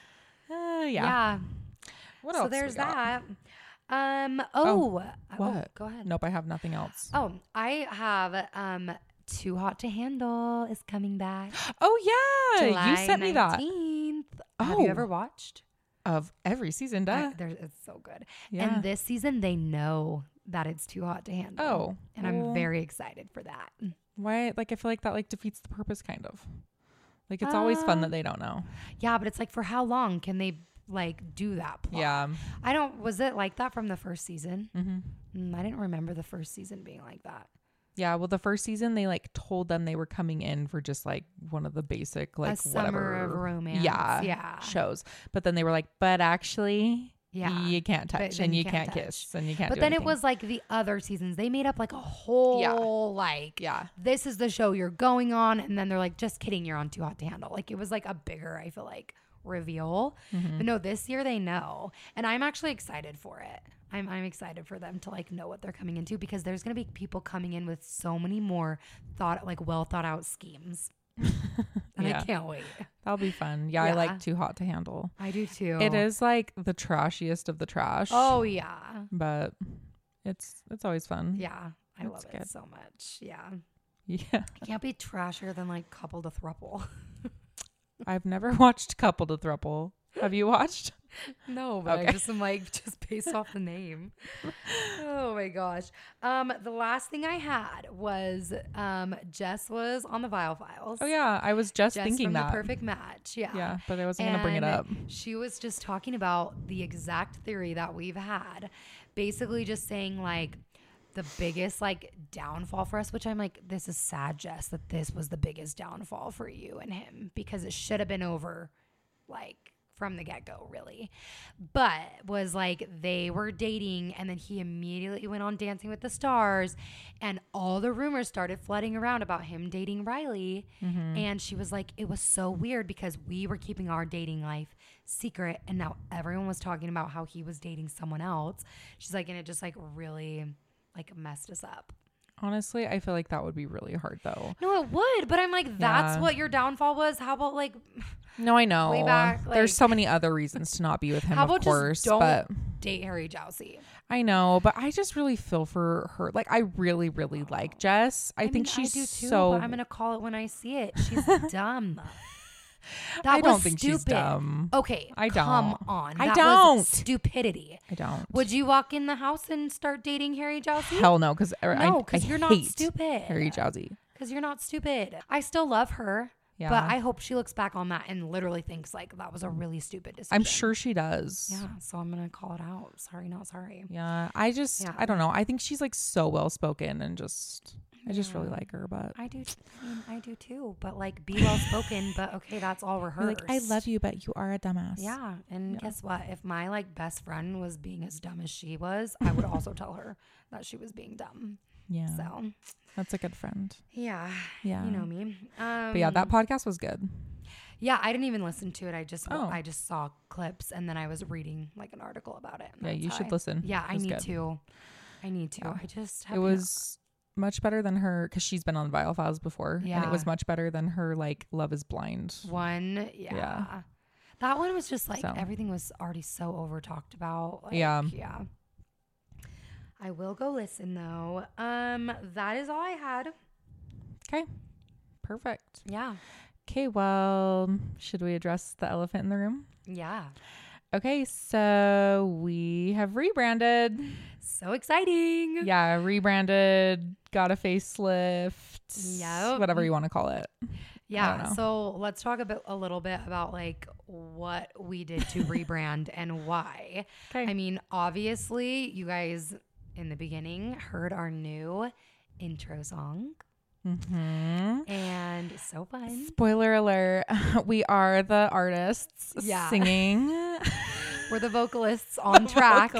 Yeah. What else? So there's that. What? Go ahead. Nope, I have nothing else. Oh, I have Too Hot to Handle is coming back. Oh yeah, July you sent me 19th. that. Have you ever watched? Of every season, duh. It's so good. Yeah. And this season they know that it's too hot to handle. Oh, and I'm very excited for that. Why? Like, I feel like that like defeats the purpose, kind of. Like, it's always fun that they don't know. Yeah, but it's like, for how long can they like do that plot? Yeah. Was it like that from the first season? Mm-hmm. I didn't remember the first season being like that. Yeah, well, the first season they like told them they were coming in for just like one of the basic like summer of romance, shows. But then they were like, but actually, you can't touch and you can't kiss and you can't. But then it was like the other seasons. They made up like a whole this is the show you're going on, and then they're like, just kidding, you're on Too Hot to Handle. Like, it was like a bigger, I feel like, reveal. But no, this year they know, and I'm actually excited for it. I'm excited for them to like know what they're coming into, because there's gonna be people coming in with so many more well thought out schemes. And I can't wait. That'll be fun. Yeah, I like Too Hot to Handle. I do too. It is like the trashiest of the trash. Oh yeah. But it's always fun. Yeah. I love it so much. Yeah. Yeah. It can't be trashier than like Couple to Throuple. I've never watched Couple to Throuple. Have you watched? No, but I just am like, just based off the name. Oh my gosh. The last thing I had was Jess was on the Viall Files. Oh yeah, I was just thinking from that. The Perfect Match. Yeah. Yeah, but I wasn't gonna bring it up. She was just talking about the exact theory that we've had. Basically just saying like the biggest like downfall for us, which I'm like, this is sad, Jess, that this was the biggest downfall for you and him, because it should have been over like from the get-go, really. But was like, they were dating, and then he immediately went on Dancing with the Stars, and all the rumors started flooding around about him dating Riley. And she was like, it was so weird because we were keeping our dating life secret, and now everyone was talking about how he was dating someone else. She's like, and it just like really like messed us up. Honestly, I feel like that would be really hard though. No, it would, but I'm like, that's what your downfall was. How about like, no, I know. Way back, like, there's so many other reasons to not be with him, how about of course. Just don't but date Harry Jowsey. I know, but I just really feel for her. Like, I really, really like Jess. I think she's I do too, so. But I'm gonna call it when I see it. She's dumb. I don't think she's dumb. Okay, I don't. Come on. I don't. Was stupidity. I don't. Would you walk in the house and start dating Harry Jowsey? Hell no, because you're not stupid. Harry Jowsey. Because you're not stupid. I still love her. Yeah. But I hope she looks back on that and literally thinks like that was a really stupid decision. I'm sure she does. Yeah. So I'm going to call it out. Sorry, not sorry. Yeah. I don't know. I think she's like so well spoken and I just really like her, but I do. I do too. But like, be well spoken. But okay, that's all rehearsed. Like, I love you, but you are a dumbass. Yeah. And guess what? If my like best friend was being as dumb as she was, I would also tell her that she was being dumb. Yeah. So that's a good friend. Yeah. Yeah. You know me. But yeah, that podcast was good. Yeah, I didn't even listen to it. I just saw clips and then I was reading like an article about it. Yeah, you should listen. Yeah, I need to. Yeah. I just it was much better than her because she's been on Viall Files before. Yeah. And it was much better than her like Love is Blind one. Yeah. That one was just like everything was already so over talked about. Like, yeah. I will go listen though. That is all I had. Okay. Perfect. Yeah. Okay, well, should we address the elephant in the room? Yeah. Okay, so we have rebranded. So exciting. Yeah, rebranded, got a facelift. Yeah. Whatever you want to call it. Yeah. So let's talk a little bit about like what we did to rebrand and why. Okay. I mean, obviously, you guys in the beginning heard our new intro song. Mm-hmm. And so fun. Spoiler alert, we are the artists singing. We're the vocalists on track.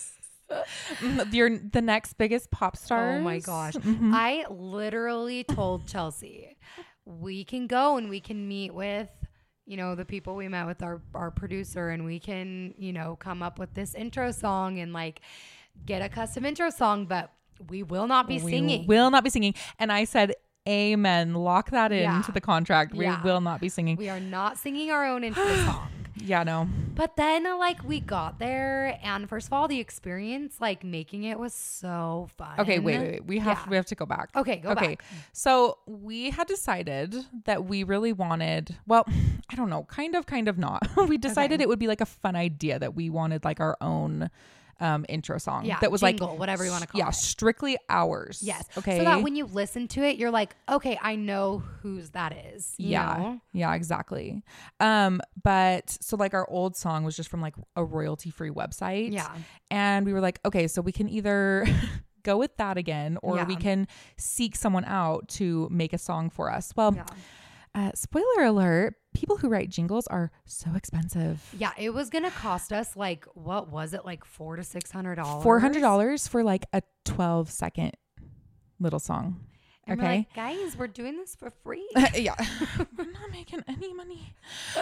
You're the next biggest pop stars. Oh my gosh. Mm-hmm. I literally told Chelsea, we can go and we can meet with, you know, the people we met with our producer and we can, you know, come up with this intro song and like get a custom intro song, but we will not be singing. Will not be singing. And I said, amen. Lock that into the contract. We will not be singing. We are not singing our own intro song. Yeah, no. But then like we got there and first of all, the experience like making it was so fun. Okay, wait. We have to go back. Okay, go back. So we had decided that we really wanted, well, I don't know, kind of not. We decided it would be like a fun idea that we wanted like our own intro song that was jingle, like whatever you want to call it. Strictly ours. Yes. Okay. So that when you listen to it, you're like, okay, I know whose that is. You know? Yeah, exactly. But so like our old song was just from like a royalty free website. Yeah. And we were like, okay, so we can either go with that again or we can seek someone out to make a song for us. Well, spoiler alert, people who write jingles are so expensive. Yeah, it was going to cost us like, what was it? Like $400 to $600? $400 for like a 12-second little song. And okay, we're like, guys, we're doing this for free. Yeah, we're not making any money.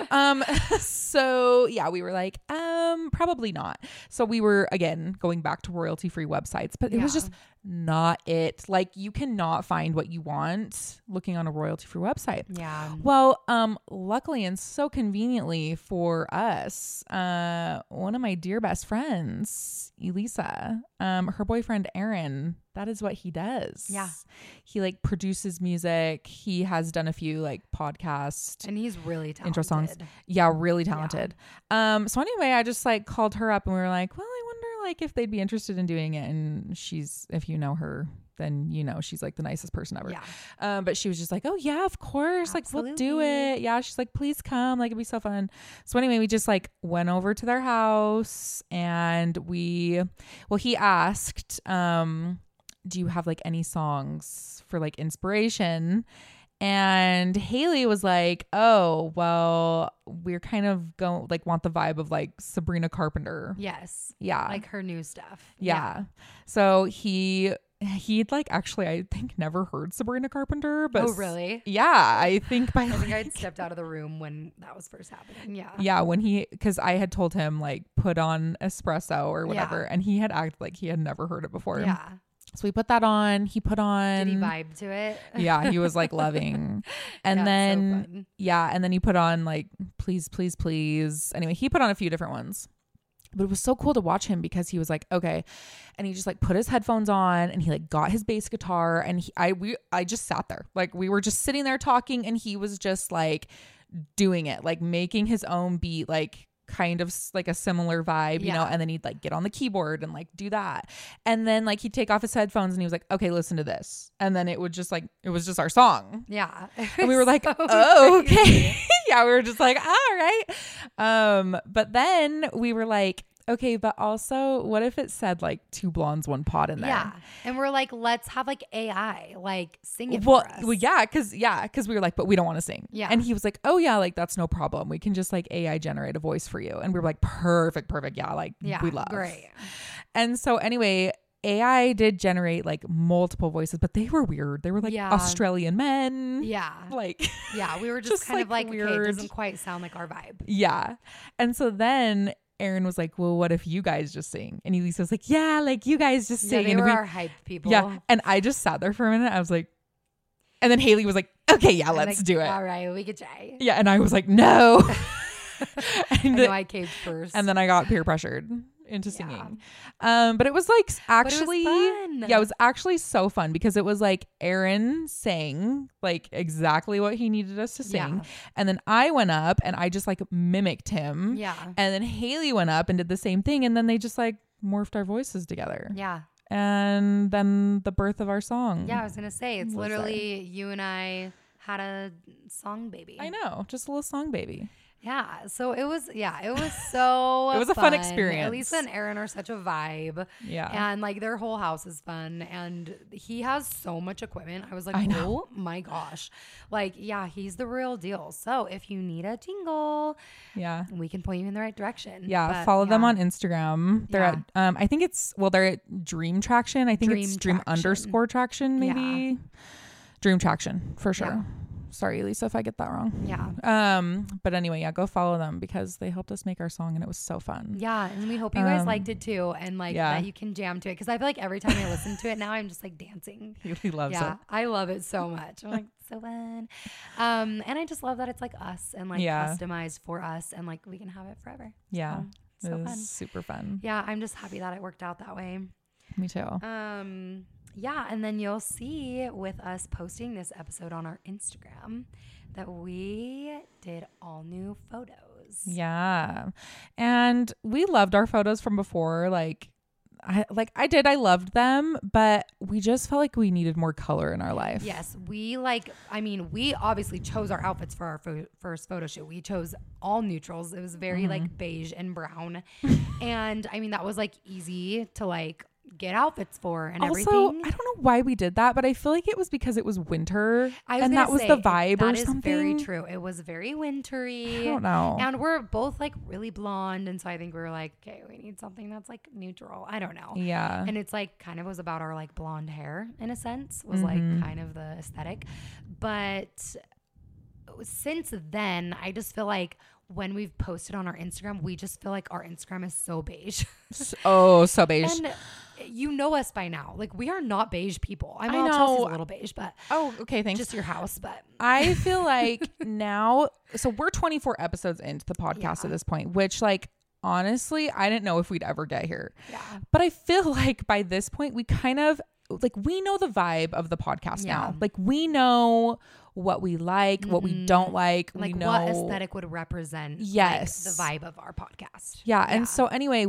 So yeah, we were like, probably not. So we were again going back to royalty free websites, but it was just not it. Like you cannot find what you want looking on a royalty free website. Yeah. Well, luckily and so conveniently for us, one of my dear best friends, Elisa, her boyfriend Aaron, that is what he does. Yeah. He like produces music. He has done a few like podcasts. And he's really talented. Intro songs. Yeah, really talented. Yeah. So anyway, I just like called her up and we were like, well, I wonder like if they'd be interested in doing it. And she's, if you know her, then you know she's like the nicest person ever. Yeah. But she was just like, oh yeah, of course. Absolutely. Like we'll do it. Yeah. She's like, please come. Like it'd be so fun. So anyway, we just like went over to their house and he asked, do you have like any songs for like inspiration? And Haley was like, oh, well, we're kind of want the vibe of like Sabrina Carpenter. Yes. Yeah. Like her new stuff. Yeah. So he'd like actually, I think never heard Sabrina Carpenter, but oh really? Yeah. I think I'd stepped out of the room when that was first happening. Yeah. Yeah. Cause I had told him like put on Espresso or whatever. And he had acted like he had never heard it before. Yeah. So we put that on. He put on. Did he vibe to it? Yeah, he was like loving. And then and then he put on like Please, Please, Please. Anyway, he put on a few different ones. But it was so cool to watch him because he was like, okay. And he just like put his headphones on and he like got his bass guitar and I just sat there. Like we were just sitting there talking and he was just like doing it, like making his own beat, like kind of like a similar vibe, you know, and then he'd like get on the keyboard and like do that. And then like he'd take off his headphones and he was like, okay, listen to this. And then it would just like, it was just our song. Yeah. And we were like, oh, okay. Yeah. We were just like, all right. But then we were like, okay, but also what if it said like 2 blondes, 1 pot in there? Yeah. And we're like, let's have like AI like sing it for us. Well, yeah, because we were like, but we don't want to sing. Yeah. And he was like, oh yeah, like that's no problem. We can just like AI generate a voice for you. And we were like, perfect. Yeah, like we love. Great. And so anyway, AI did generate like multiple voices, but they were weird. They were like Australian men. Yeah. Like yeah, we were just kind of like weird. Okay, it doesn't quite sound like our vibe. Yeah. And so then Aaron was like, well, what if you guys just sing? And Elisa was like, yeah, like you guys just sing. Yeah, they were our hype people. Yeah. And I just sat there for a minute. I was like, and then Haley was like, okay, yeah, let's do it. All right, we could try. Yeah. And I was like, no. I know I caved first. And then I got peer pressured into singing. But it was like actually, it was actually so fun because it was like Aaron sang like exactly what he needed us to sing. Yeah. And then I went up and I just like mimicked him. Yeah. And then Haley went up and did the same thing. And then they just like morphed our voices together. Yeah. And then the birth of our song. Yeah, I was going to say, it's literally you and I had a song baby. I know, just a little song baby. Yeah. So it was so it was a fun experience. Elisa and Aaron are such a vibe. Yeah. And like their whole house is fun. And he has so much equipment. I was like, oh my gosh. Like, yeah, he's the real deal. So if you need a jingle, we can point you in the right direction. Yeah. But, follow them on Instagram. They're at, I think they're at Dream Traction. I think it's Dream _Traction, maybe. Yeah. Dream Traction for sure. Yeah. Sorry, Lisa, if I get that wrong. Yeah. But anyway, go follow them because they helped us make our song and it was so fun. Yeah. And we hope you guys liked it too. And like that you can jam to it. Cause I feel like every time I listen to it now, I'm just like dancing. He loves it. I love it so much. I'm like, so fun. And I just love that it's like us and like customized for us and like we can have it forever. Yeah. So it fun. Super fun. Yeah. I'm just happy that it worked out that way. Me too. Yeah, and then you'll see with us posting this episode on our Instagram that we did all new photos. Yeah. And we loved our photos from before. I loved them, but we just felt like we needed more color in our life. Yes, we obviously chose our outfits for our first photo shoot. We chose all neutrals. It was very like beige and brown. And I mean, that was like easy to like get outfits for and also, everything. I don't know why we did that, but I feel like it was because it was winter and that was the vibe or something. That is very true. It was very wintry. I don't know. And we're both like really blonde. And so I think we were like, okay, we need something that's like neutral. I don't know. Yeah. And it's like kind of was about our like blonde hair in a sense was like kind of the aesthetic. But since then, I just feel like when we've posted on our Instagram, we just feel like our Instagram is so beige. So beige. And you know us by now. Like we are not beige people. I know Chelsea's a little beige, but okay, thanks. Just your house, but I feel like now, so we're 24 episodes into the podcast at this point, which like honestly, I didn't know if we'd ever get here. Yeah. But I feel like by this point, we kind of like we know the vibe of the podcast now. Like we know what we like, what we don't like. Like we know what aesthetic would represent like, the vibe of our podcast. Yeah. And so anyway,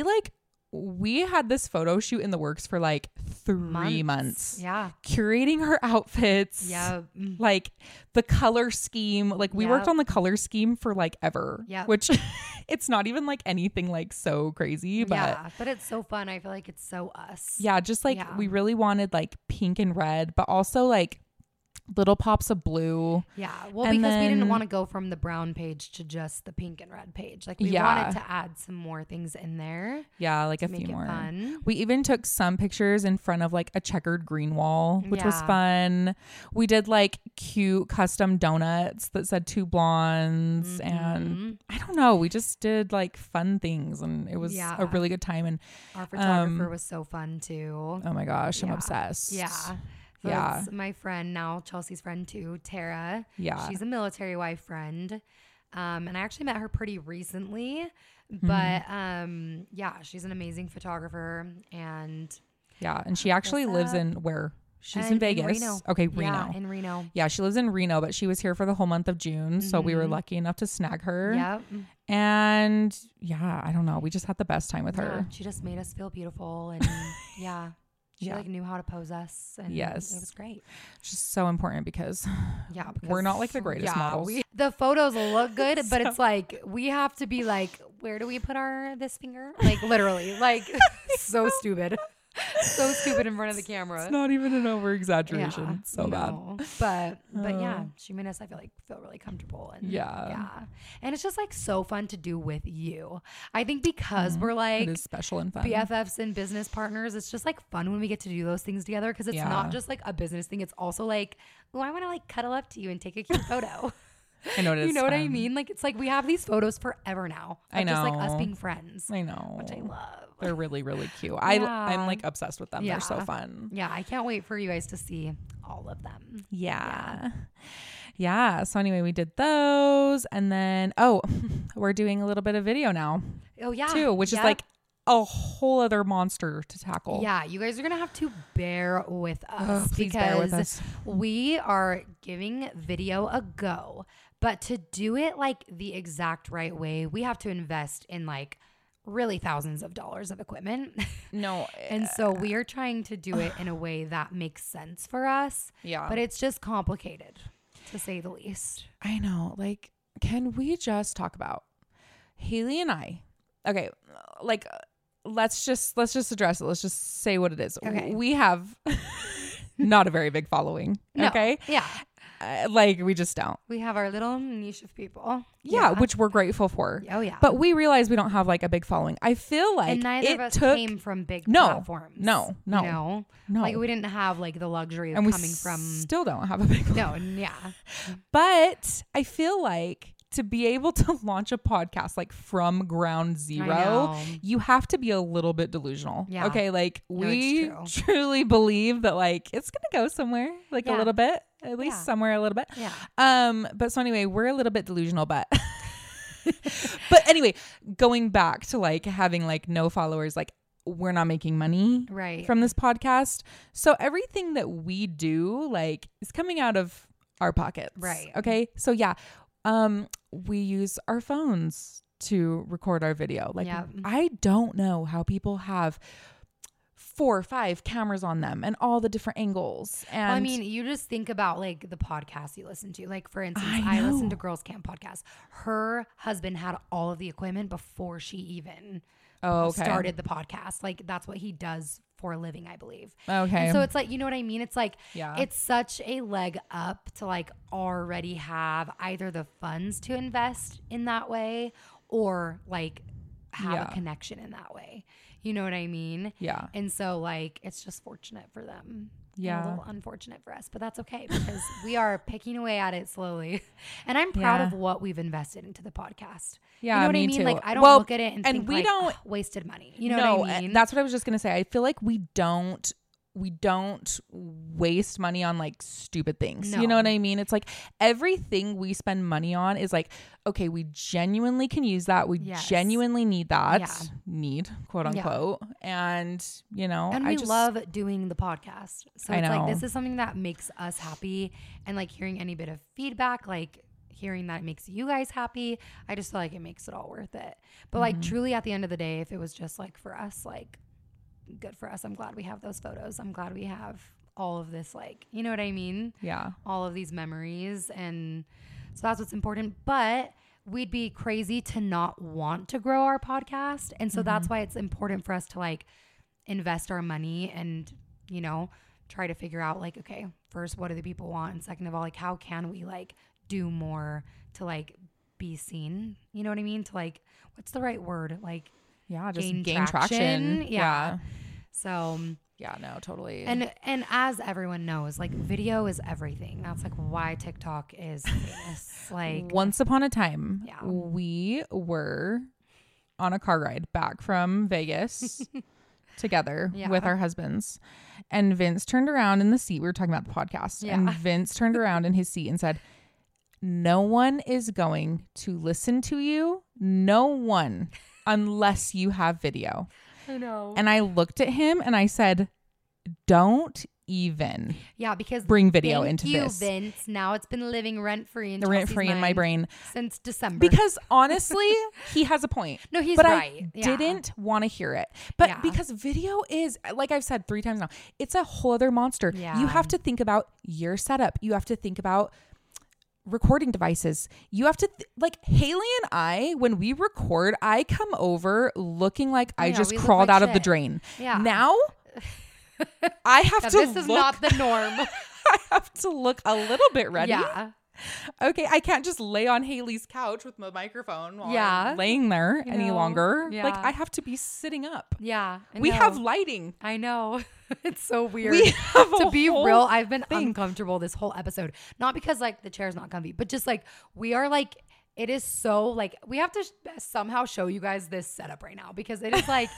we had this photo shoot in the works for like 3 months. Yeah. Curating her outfits. Yeah. Like the color scheme. Like we worked on the color scheme for like ever. Yeah. Which it's not even like anything like so crazy. But but it's so fun. I feel like it's so us. Yeah. Just like we really wanted like pink and red, but also like little pops of blue. Yeah. Well, and because we didn't want to go from the brown page to just the pink and red page. Like we wanted to add some more things in there. Yeah, like a few more. Fun. We even took some pictures in front of like a checkered green wall, which was fun. We did like cute custom donuts that said 2 blondes and I don't know, we just did like fun things and it was a really good time. And our photographer was so fun too. Oh my gosh, I'm obsessed. Yeah. So it's my friend now, Chelsea's friend too, Tara. Yeah. She's a military wife friend. And I actually met her pretty recently. But she's an amazing photographer. And she actually lives in where? She's in Vegas. Reno. Okay, Reno. Yeah, in Reno. Yeah, she lives in Reno, but she was here for the whole month of June. So we were lucky enough to snag her. Yep. And yeah, I don't know. We just had the best time with her. She just made us feel beautiful. And yeah. She like knew how to pose us. And it was great. Which is so important because we're not like the greatest models. The photos look good, but it's like we have to be like, where do we put this finger? Like literally, like so stupid. So stupid in front of the camera. It's not even an over exaggeration. So bad. But yeah, she made us, I feel really comfortable. And and it's just like so fun to do with you. I think because we're like it is special and fun. BFFs and business partners, it's just like fun when we get to do those things together because it's not just like a business thing. It's also like, oh, I want to like cuddle up to you and take a cute photo. I know it is. You know what I mean? Like it's like we have these photos forever now. I know. Just like us being friends. I know. Which I love. They're really, really cute. I'm like obsessed with them. They're so fun. Yeah, I can't wait for you guys to see all of them. Yeah. So anyway, we did those, and then we're doing a little bit of video now. Oh yeah, too, which is like a whole other monster to tackle. Yeah, you guys are gonna have to bear with us because we are giving video a go. But to do it like the exact right way, we have to invest in like really thousands of dollars of equipment. No. And so we are trying to do it in a way that makes sense for us. Yeah. But it's just complicated, to say the least. I know. Like, can we just talk about Haley and I? Okay, like let's just address it. Let's just say what it is. Okay. We have not a very big following. No. Okay. Yeah. Like we just don't. We have our little niche of people. Yeah, which we're grateful for. Oh yeah. But we realize we don't have like a big following. I feel like and neither of us came from big platforms. No. Like we didn't have like the luxury of and coming from. Still don't have a big following. No. Yeah. But I feel like to be able to launch a podcast like from ground zero, you have to be a little bit delusional. Yeah. Okay. Like we truly believe that like it's going to go somewhere like a little bit, at least somewhere a little bit. Yeah. But so anyway, we're a little bit delusional, but anyway, going back to like having like no followers, like we're not making money from this podcast. So everything that we do like is coming out of our pockets. Right. Okay. So yeah. We use our phones to record our video. Like I don't know how people have 4 or 5 cameras on them and all the different angles. And I mean, you just think about like the podcasts you listen to. Like for instance, I listen to Girls Camp podcast. Her husband had all of the equipment before she even started the podcast. Like that's what he does for a living, I believe. Okay. And so it's like, you know what I mean? It's like, it's such a leg up to like already have either the funds to invest in that way or like have a connection in that way. You know what I mean? Yeah. And so like, it's just fortunate for them. Yeah. And a little unfortunate for us, but that's okay because we are picking away at it slowly. And I'm proud of what we've invested into the podcast. Yeah, you know what I mean? Too. Like I don't look at it and think we like, don't wasted money. You know what I mean? That's what I was just gonna say. I feel like we don't waste money on like stupid things. No. You know what I mean? It's like everything we spend money on is like, okay, we genuinely can use that. We genuinely need that. Yeah. Need, quote unquote. Yeah. And you know, and we love doing the podcast. So it's like this is something that makes us happy, and like hearing any bit of feedback, like hearing that it makes you guys happy, I just feel like it makes it all worth it. But like truly at the end of the day, if it was just like for us, like good for us. I'm glad we have those photos. I'm glad we have all of this, like, you know what I mean? Yeah. All of these memories. And so that's what's important. But we'd be crazy to not want to grow our podcast. And so that's why it's important for us to like invest our money and, you know, try to figure out like, okay, first, what do the people want? And second of all, like, how can we like do more to like be seen? You know what I mean? To like, what's the right word? Like, yeah, just gain traction. Yeah. So yeah, no, totally. And as everyone knows, like video is everything. That's like why TikTok is famous. Like once upon a time, we were on a car ride back from Vegas together with our husbands. And Vince turned around in the seat. We were talking about the podcast. Yeah. And Vince turned around in his seat and said, "No one is going to listen to you. No one. Unless you have video." I know. And I looked at him and I said, "Don't even because bring video into this. Vince. Now it's been living rent-free in my brain since December. Because honestly, he has a point. No, he's but right. I didn't want to hear it. But because video is, like I've said 3 times now, it's a whole other monster. Yeah. You have to think about your setup. You have to think about recording devices. You have to like Haley and I, when we record, I come over looking like I just crawled out of the drain. Yeah. Now I have to this is not the norm. I have to look a little bit ready. Yeah. Okay, I can't just lay on Haley's couch with my microphone while I'm laying there any longer. Yeah. Like I have to be sitting up. Yeah. We have lighting. I know. It's so weird. We have to be real, I've been uncomfortable this whole episode. Not because like the chair's not comfy, but just like we are like, it is so like we have to somehow show you guys this setup right now because it is like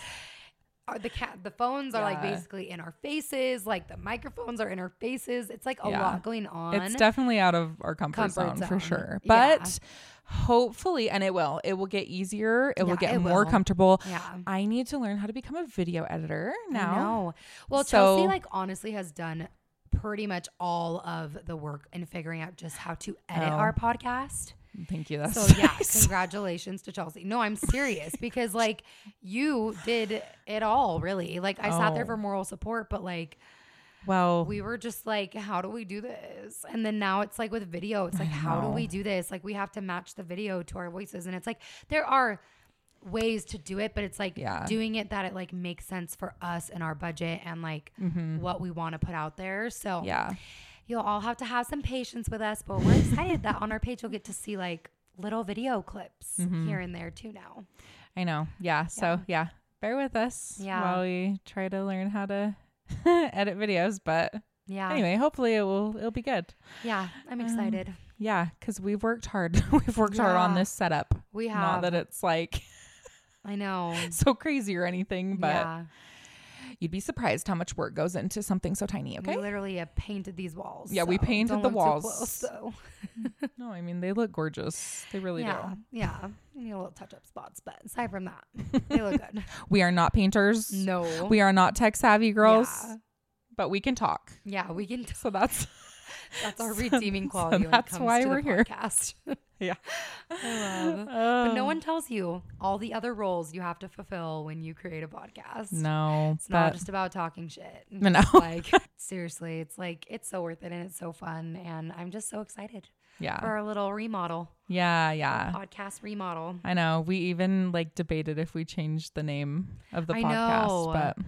the phones are like basically in our faces, like the microphones are in our faces. It's like a lot going on. It's definitely out of our comfort zone for sure. But hopefully, and it will get easier. It will get more comfortable. Yeah. I need to learn how to become a video editor now. I know. Well, Chelsea like honestly has done pretty much all of the work in figuring out just how to edit our podcast. Thank you. That's so nice. Congratulations to Chelsea. No, I'm serious because like you did it all really. Like I sat there for moral support, but like, well, we were just like, how do we do this? And then now it's like with video, it's like, how do we do this? Like we have to match the video to our voices. And it's like, there are ways to do it, but it's like doing it that it like makes sense for us and our budget and like what we want to put out there. So you'll all have to have some patience with us, but we're excited that on our page you'll get to see like little video clips here and there too now. I know. Yeah. So bear with us while we try to learn how to edit videos. But anyway, hopefully it'll be good. Yeah, I'm excited. Because we've worked hard. We've worked hard on this setup. We have. Not that it's like I know so crazy or anything, but you'd be surprised how much work goes into something so tiny. Okay, we literally have painted these walls. Yeah, we painted the walls. Too close, so. No, I mean they look gorgeous. They really do. Yeah, you need a little touch-up spots, but aside from that, they look good. We are not painters. No, we are not tech savvy girls. But we can talk. Yeah, we can. So that's our redeeming quality. So that's why we're here. Podcast. Yeah, I love. But no one tells you all the other roles you have to fulfill when you create a podcast. No, it's not just about talking shit. No, like seriously, it's like it's so worth it and it's so fun, and I'm just so excited. Yeah, for our little remodel. Yeah. Podcast remodel. I know. We even like debated if we changed the name of the podcast, but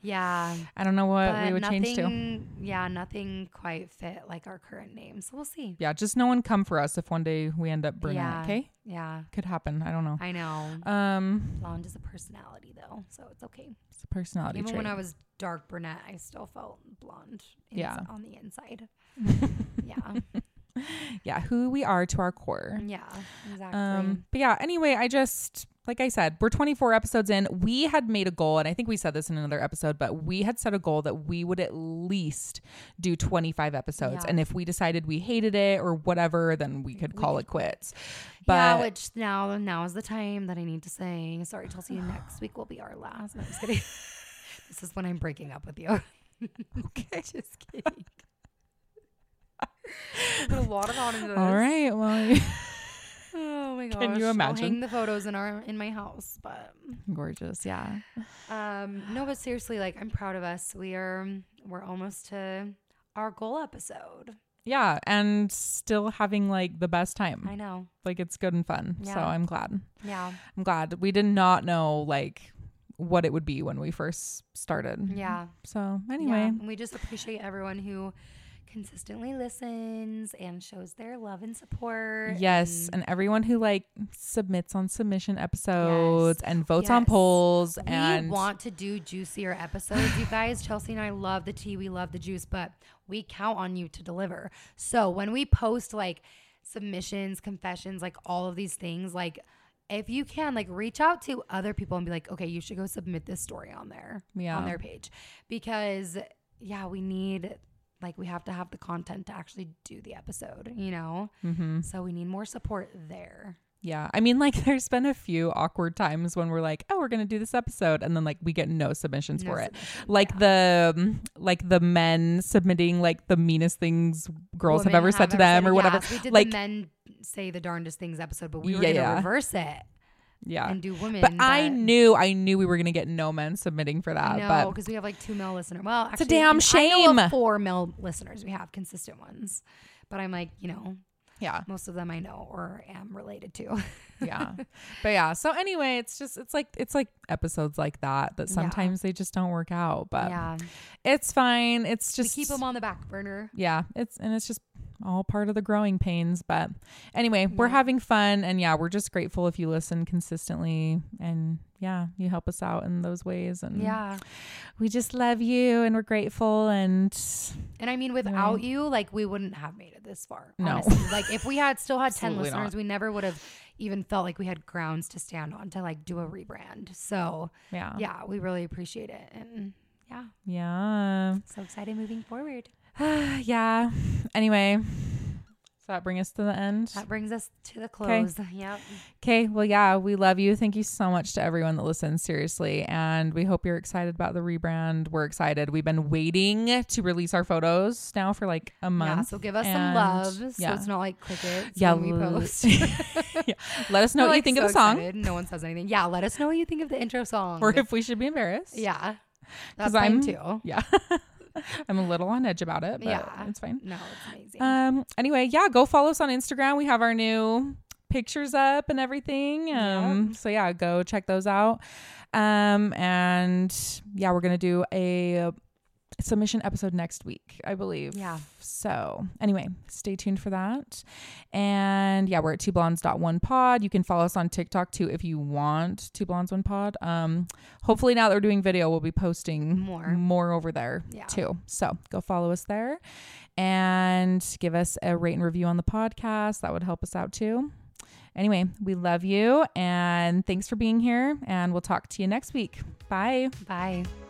I don't know what we would change to. Yeah, nothing quite fit like our current name. So we'll see. Yeah, just no one come for us if one day we end up burning it, okay? Yeah. Could happen. I don't know. I know. Blonde is a personality though, so it's okay. It's a personality trait. Even when I was dark brunette, I still felt blonde on the inside. Yeah, who we are to our core. Yeah, exactly. But yeah, anyway, like I said, we're 24 episodes in. We had made a goal, and I think we said this in another episode, but we had set a goal that we would at least do 25 episodes. Yeah. And if we decided we hated it or whatever, then we could call it quits. But which now is the time that I need to say, sorry, Chelsea, next week will be our last. No, I'm just kidding. This is when I'm breaking up with you. Okay. Just kidding. I put a lot of thought into this. All right. Well, oh my gosh. Can you imagine? I'll hang the photos in my house, but gorgeous. Yeah. No, but seriously, like I'm proud of us. We're almost to our goal episode. Yeah, and still having like the best time. I know. Like it's good and fun. Yeah. So I'm glad. Yeah. I'm glad. We did not know like what it would be when we first started. Yeah. So anyway, we just appreciate everyone who consistently listens and shows their love and support. Yes, and everyone who like submits on submission episodes and votes on polls. We want to do juicier episodes, you guys. Chelsea and I love the tea, we love the juice, but we count on you to deliver. So when we post like submissions, confessions, like all of these things, like if you can, like reach out to other people and be like, okay, you should go submit this story on their page, because we need, like, we have to have the content to actually do the episode, you know? Mm-hmm. So we need more support there. Yeah. I mean, like there's been a few awkward times when we're like, oh, we're going to do this episode. And then like we get no submissions for it. Like the men submitting like the meanest things girls have ever said to them or whatever. We did like the men say the darndest things episode, but we were going to reverse it. Yeah. And do women. But I knew we were going to get no men submitting for that. No, because we have like 2 male listeners. Well, actually, it's a damn shame. I know of 4 male listeners. We have consistent ones. But I'm like, yeah, most of them I know or am related to. Yeah. But yeah. So anyway, it's like episodes like that sometimes they just don't work out, but it's fine. It's just, we keep them on the back burner. Yeah. It's just all part of the growing pains. But anyway, we're having fun and we're just grateful if you listen consistently and you help us out in those ways. And we just love you and we're grateful. And I mean, without you, like we wouldn't have made it this far. No. Honestly. Like if we had still had 10 listeners, we never would have even felt like we had grounds to stand on to like do a rebrand. So we really appreciate it. And so excited moving forward. Anyway, so that brings us to the end. That brings us to the close. Yep. Okay. Well, we love you. Thank you so much to everyone that listens, seriously. And we hope you're excited about the rebrand. We're excited. We've been waiting to release our photos now for like a month. Yeah, so give us some love. So it's not like crickets when we post. Let us know what you think of the song. Excited. No one says anything. Yeah, let us know what you think of the intro song. Or if we should be embarrassed. Yeah. That's fine too. Yeah. I'm a little on edge about it, but it's fine. No, it's amazing. Anyway, go follow us on Instagram. We have our new pictures up and everything. So go check those out. And we're going to do a submission episode next week, I believe. Yeah. So anyway, stay tuned for that. And we're at 2blondes.1pod. You can follow us on TikTok too if you want. 2blondes1pod. Hopefully now that we're doing video, we'll be posting more over there too. So go follow us there and give us a rate and review on the podcast. That would help us out too. Anyway, we love you and thanks for being here and we'll talk to you next week. Bye. Bye.